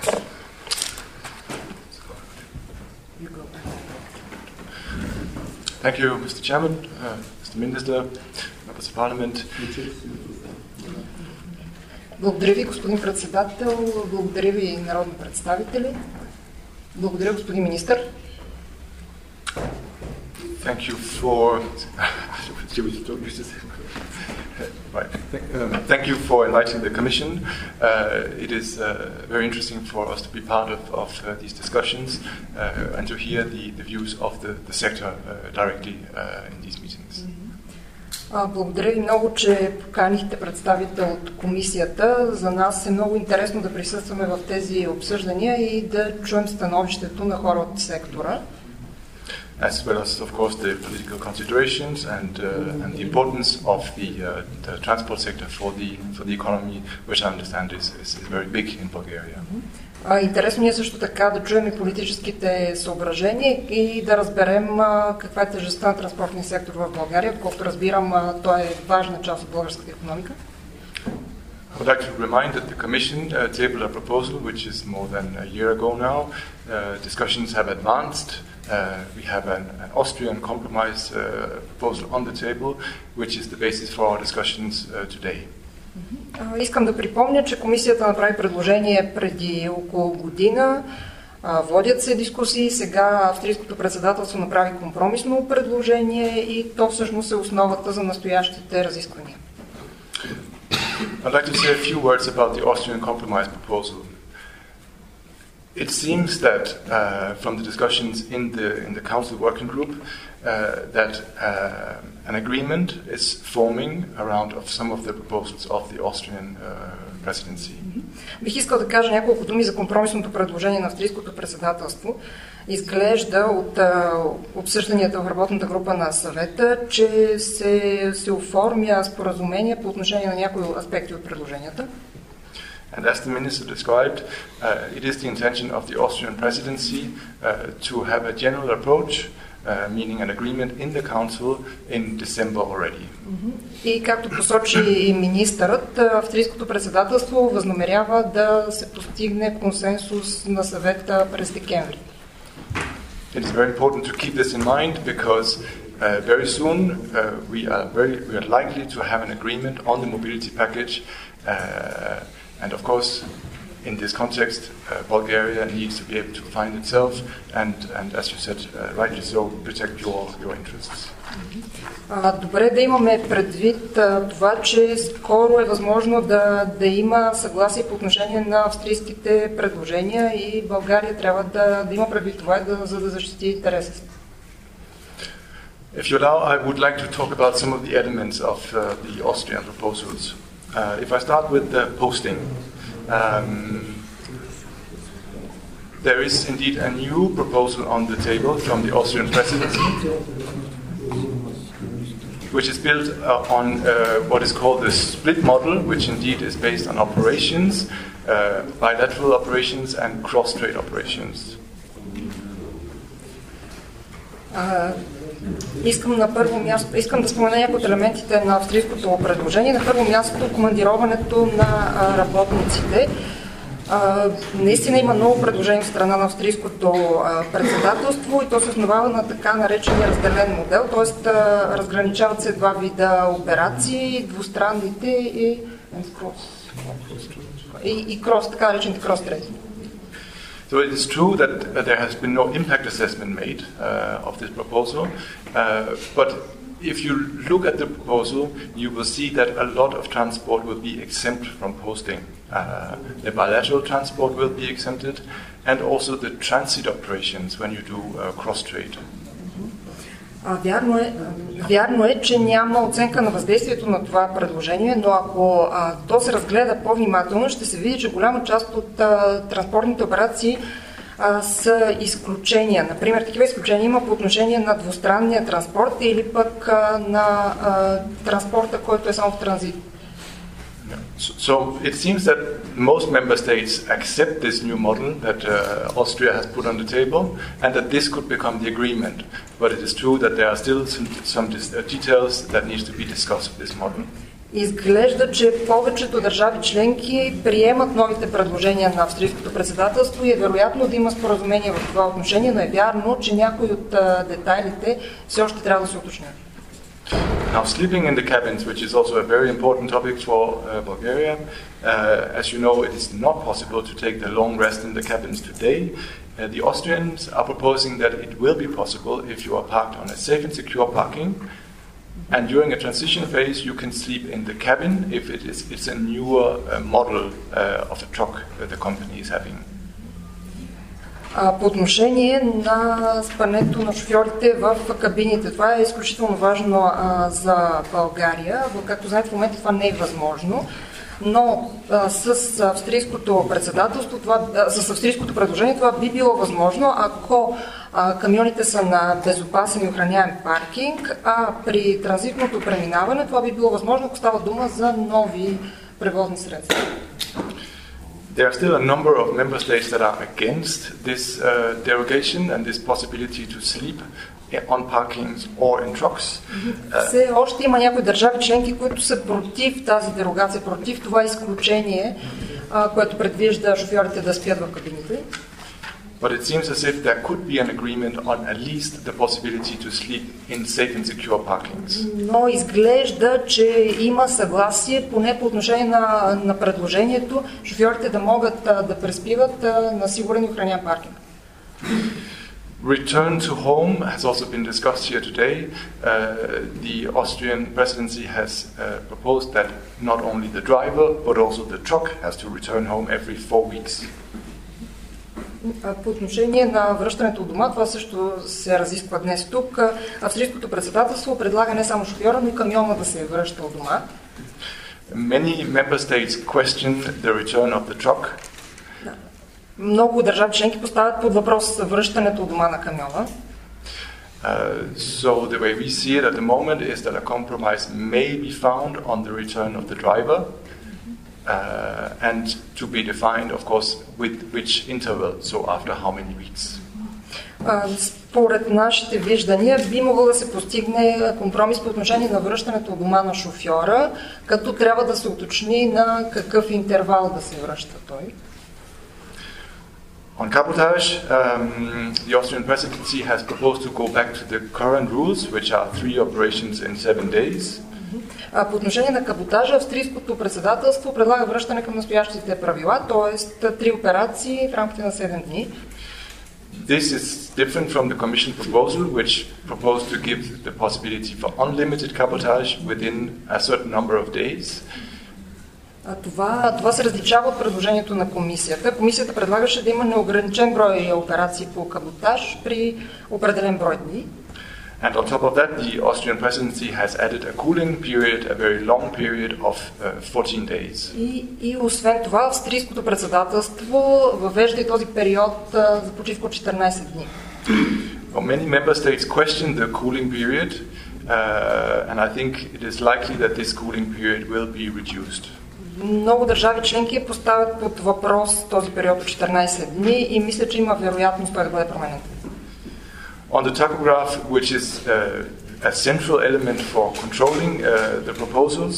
[SPEAKER 6] Thank you, Mr. Chairman, Mr. Minister, Members of Parliament.
[SPEAKER 7] Благодаря ви, господин председател, благодаря ви, народни представители, благодаря, господин министър.
[SPEAKER 6] Thank you for thank you for inviting the Commission. It is very interesting for us to be part of these discussions and to hear the views of the sector directly in these meetings.
[SPEAKER 7] Благодаря ви много, че поканихте представител от комисията. За нас е много интересно да присъстваме в тези обсъждания и да чуем становището на хора от сектора.
[SPEAKER 6] as well as, of course, the political considerations and the importance of the transport sector for the economy, which I understand is very big in Bulgaria.
[SPEAKER 7] Интересно е също така да чуем и политическите съображения и да разберем каква е тежестта на транспортния сектор в България, колкото разбирам, той е важна част от българската икономика.
[SPEAKER 6] I would like to remind that the Commission tabled a proposal which is more than a year ago now. Discussions have advanced. We have an Austrian compromise proposal on the table, which is the basis for our discussions today.
[SPEAKER 7] Искам да припомня, че комисията направи предложение преди около година. Водят се дискусии. Сега австрийското председателство направи компромисно предложение и то всъщност е основата за настоящите разисквания.
[SPEAKER 6] I'd like to say a few words about the Austrian compromise proposal. It seems that from the discussions in the council working group that an agreement is forming around of some of the proposals of the Austrian presidency.
[SPEAKER 7] Бих искал да кажа няколко думи за компромисното предложение на австрийското председателство. Изглежда от обсъжданията в работната група на съвета, че се оформя споразумение по отношение на някои аспекти от предложенията.
[SPEAKER 6] And as the minister described, it is the intention of the Austrian presidency to have a general approach, meaning an agreement in the council in December already.
[SPEAKER 7] И както посочи и министърът, австрийското председателство възнамерява да се постигне консенсус на съвета през декември.
[SPEAKER 6] It is very important to keep this in mind because very soon we are likely to have an agreement on the mobility package. And of course, in this context, Bulgaria needs to be able to find itself and as you said, rightly so, protect your interests.
[SPEAKER 7] Добре да имаме предвид това, че скоро е възможно да има съгласие по отношение на австрийските предложения и България трябва да има предвид това, за да защити интереса си.
[SPEAKER 6] If you allow, I would like to talk about some of the elements of the Austrian proposals. If I start with the posting, there is indeed a new proposal on the table from the Austrian presidency, which is built on what is called the split model, which indeed is based on operations, bilateral operations and cross-trade operations.
[SPEAKER 7] Искам да спомена някои от елементите на австрийското предложение. На първо място командироването на работниците. Наистина има много предложения в страна на австрийското председателство и то се основава на така наречения разделен модел, т.е. разграничават се два вида операции, двустранните и така наречените крос-трейд.
[SPEAKER 6] So it is true that there has been no impact assessment made of this proposal, but if you look at the proposal, you will see that a lot of transport will be exempt from posting. The bilateral transport will be exempted, and also the transit operations when you do cross-trade.
[SPEAKER 7] Вярно е, че няма оценка на въздействието на това предложение, но ако то се разгледа по-внимателно, ще се види, че голяма част от транспортните операции са изключения. Например, такива изключения има по отношение на двустранния транспорт или пък на транспорта, който е само в транзит.
[SPEAKER 6] So it seems that most member states accept this new model that Austria has put on the table and that this could become the agreement. But it is true that there are still some details that need to be discussed with this model.
[SPEAKER 7] Изглежда, че повечето държави членки приемат новите предложения на австрийското председателство и е вероятно да има споразумение в това отношение, но е вярно, че някои от детайлите все още трябва да се уточнят.
[SPEAKER 6] Now, sleeping in the cabins, which is also a very important topic for Bulgaria, as you know, it is not possible to take the long rest in the cabins today. The Austrians are proposing that it will be possible if you are parked on a safe and secure parking, and during a transition phase, you can sleep in the cabin if it's a newer model of a truck that the company is having.
[SPEAKER 7] По отношение на спането на шофьорите в кабините, това е изключително важно за България. Както знаете, в момента това не е възможно, но с австрийското председателство, с австрийското предложение това би било възможно, ако камионите са на безопасен и охраняем паркинг, а при транзитното преминаване това би било възможно, ако става дума за нови превозни средства.
[SPEAKER 6] There are still a number of member states that are against this derogation and this possibility to sleep on parkings or in trucks.
[SPEAKER 7] Все още има някои държави членки, които са против тази дерогация, против това изключение, което предвижда шофьорите да спят в кабините.
[SPEAKER 6] But it seems as if there could be an agreement on at least the possibility to sleep in safe and secure parkings.
[SPEAKER 7] Но изглежда, че има съгласие, поне по отношение на предложението, шофьорите да могат да преспиват на сигурен и охраняем паркинг.
[SPEAKER 6] Return to home has also been discussed here today. The Austrian presidency has proposed that not only the driver but also the truck has to return home every 4 weeks.
[SPEAKER 7] По отношение на връщането от дома, това също се разисква днес тук. Австрийското председателство предлага не само шофьора, но и камиона да се връща от дома.
[SPEAKER 6] Many member states question the return of the truck.
[SPEAKER 7] Много държави членки поставят под въпрос връщането от дома на камиона.
[SPEAKER 6] So the way we see it at the moment is that a compromise may be found on the return of the driver. And to be defined, of course, with which interval, so after how many weeks.
[SPEAKER 7] Според нашите виждания би могло да се постигне компромис по отношение на връщането от дома на шофьора, като трябва да се уточни на какъв интервал да се връща той.
[SPEAKER 6] On cabotage, the Austrian presidency has proposed to go back to the current rules, which are 3 operations in 7 days.
[SPEAKER 7] По отношение на каботажа, австрийското председателство предлага връщане към настоящите правила, т.е. 3 операции в рамките на 7 дни.
[SPEAKER 6] This is different from the Commission proposal, which proposed to give the possibility for unlimited cabotage within a certain number of days.
[SPEAKER 7] Това се различава от предложението на комисията. Комисията предлагаше да има неограничен брой операции по каботаж при определен брой дни.
[SPEAKER 6] And on top of that, the Austrian presidency has added a cooling period, a very long period of 14 days.
[SPEAKER 7] И освен това, австрийското председателство въвежда и този период за почивка от 14 дни.
[SPEAKER 6] Well, many member states question the cooling period, and I think it is likely that this cooling period will be reduced.
[SPEAKER 7] Много държави членки поставят под въпрос този период от 14 дни и мисля, че има вероятност той да бъде променен.
[SPEAKER 6] On the tachograph, which is a central element for controlling the proposals,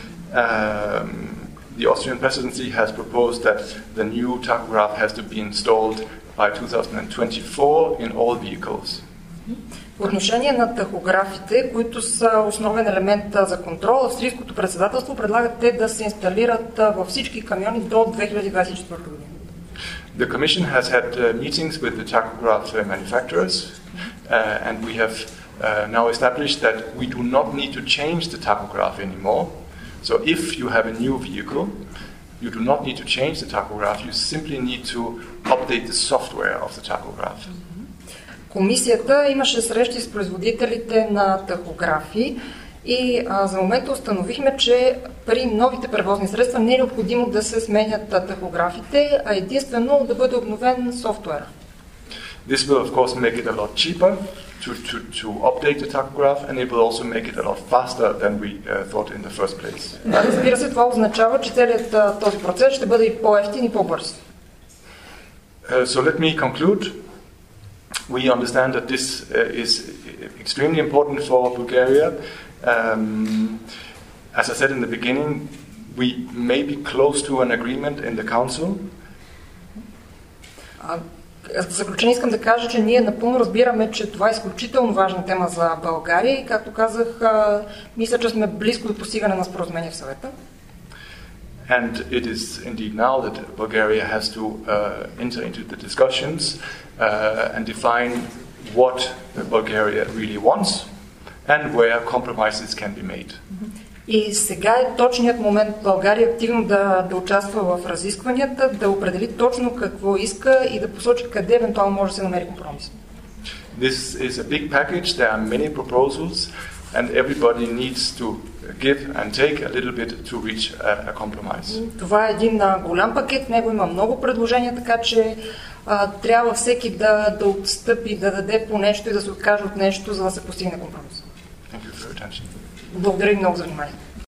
[SPEAKER 6] the Austrian presidency has proposed that the new tachograph has to be installed by 2024 in all vehicles.
[SPEAKER 7] По отношение на тахографите, които са основен елемент за контрол, австрийското председателство предлага те да се инсталират във всички камиони до 2024 година.
[SPEAKER 6] The Commission has had meetings with the tachograph manufacturers, and we have now established that we do not need to change the tachograph anymore. So if you have a new vehicle, you do not need to change the tachograph, you simply need to update the software of the tachograph.
[SPEAKER 7] Комисията имаше срещи с производителите на тахографи и за момента установихме, че при новите превозни средства не е необходимо да се сменят тахографите, а единствено да бъде обновен софтуер.
[SPEAKER 6] This will of course make it a lot cheaper to update the tachograph, and it will also make it a lot faster than we thought in the first place.
[SPEAKER 7] Разбира се, това означава, че целият този процес ще бъде и по-евтин и по-бърз.
[SPEAKER 6] So let me conclude. We understand that this is extremely important for Bulgaria. As I said in the beginning, we may be close to an agreement in the Council.
[SPEAKER 7] В заключение искам да кажа, че ние напълно разбираме, че това е изключително важна тема за България и, както казах, мисля, че сме близко до постигане на споразумение в съвета.
[SPEAKER 6] And it is indeed now that Bulgaria has to enter into the discussions and define what Bulgaria really wants and where compromises can be made.
[SPEAKER 7] И сега е точният момент България активно да участва в разискванията, да определи точно какво иска и да посочи къде евентуално може да се намери компромис.
[SPEAKER 6] This is a big package. There are many proposals and everybody needs to give and take a little bit to reach a compromise.
[SPEAKER 7] Това е един голям пакет, в него има много предложения, така че трябва всеки да отстъпи, да даде по нещо и да се откаже от нещо, за да се постигне компромис. Благодаря ви много за внимание.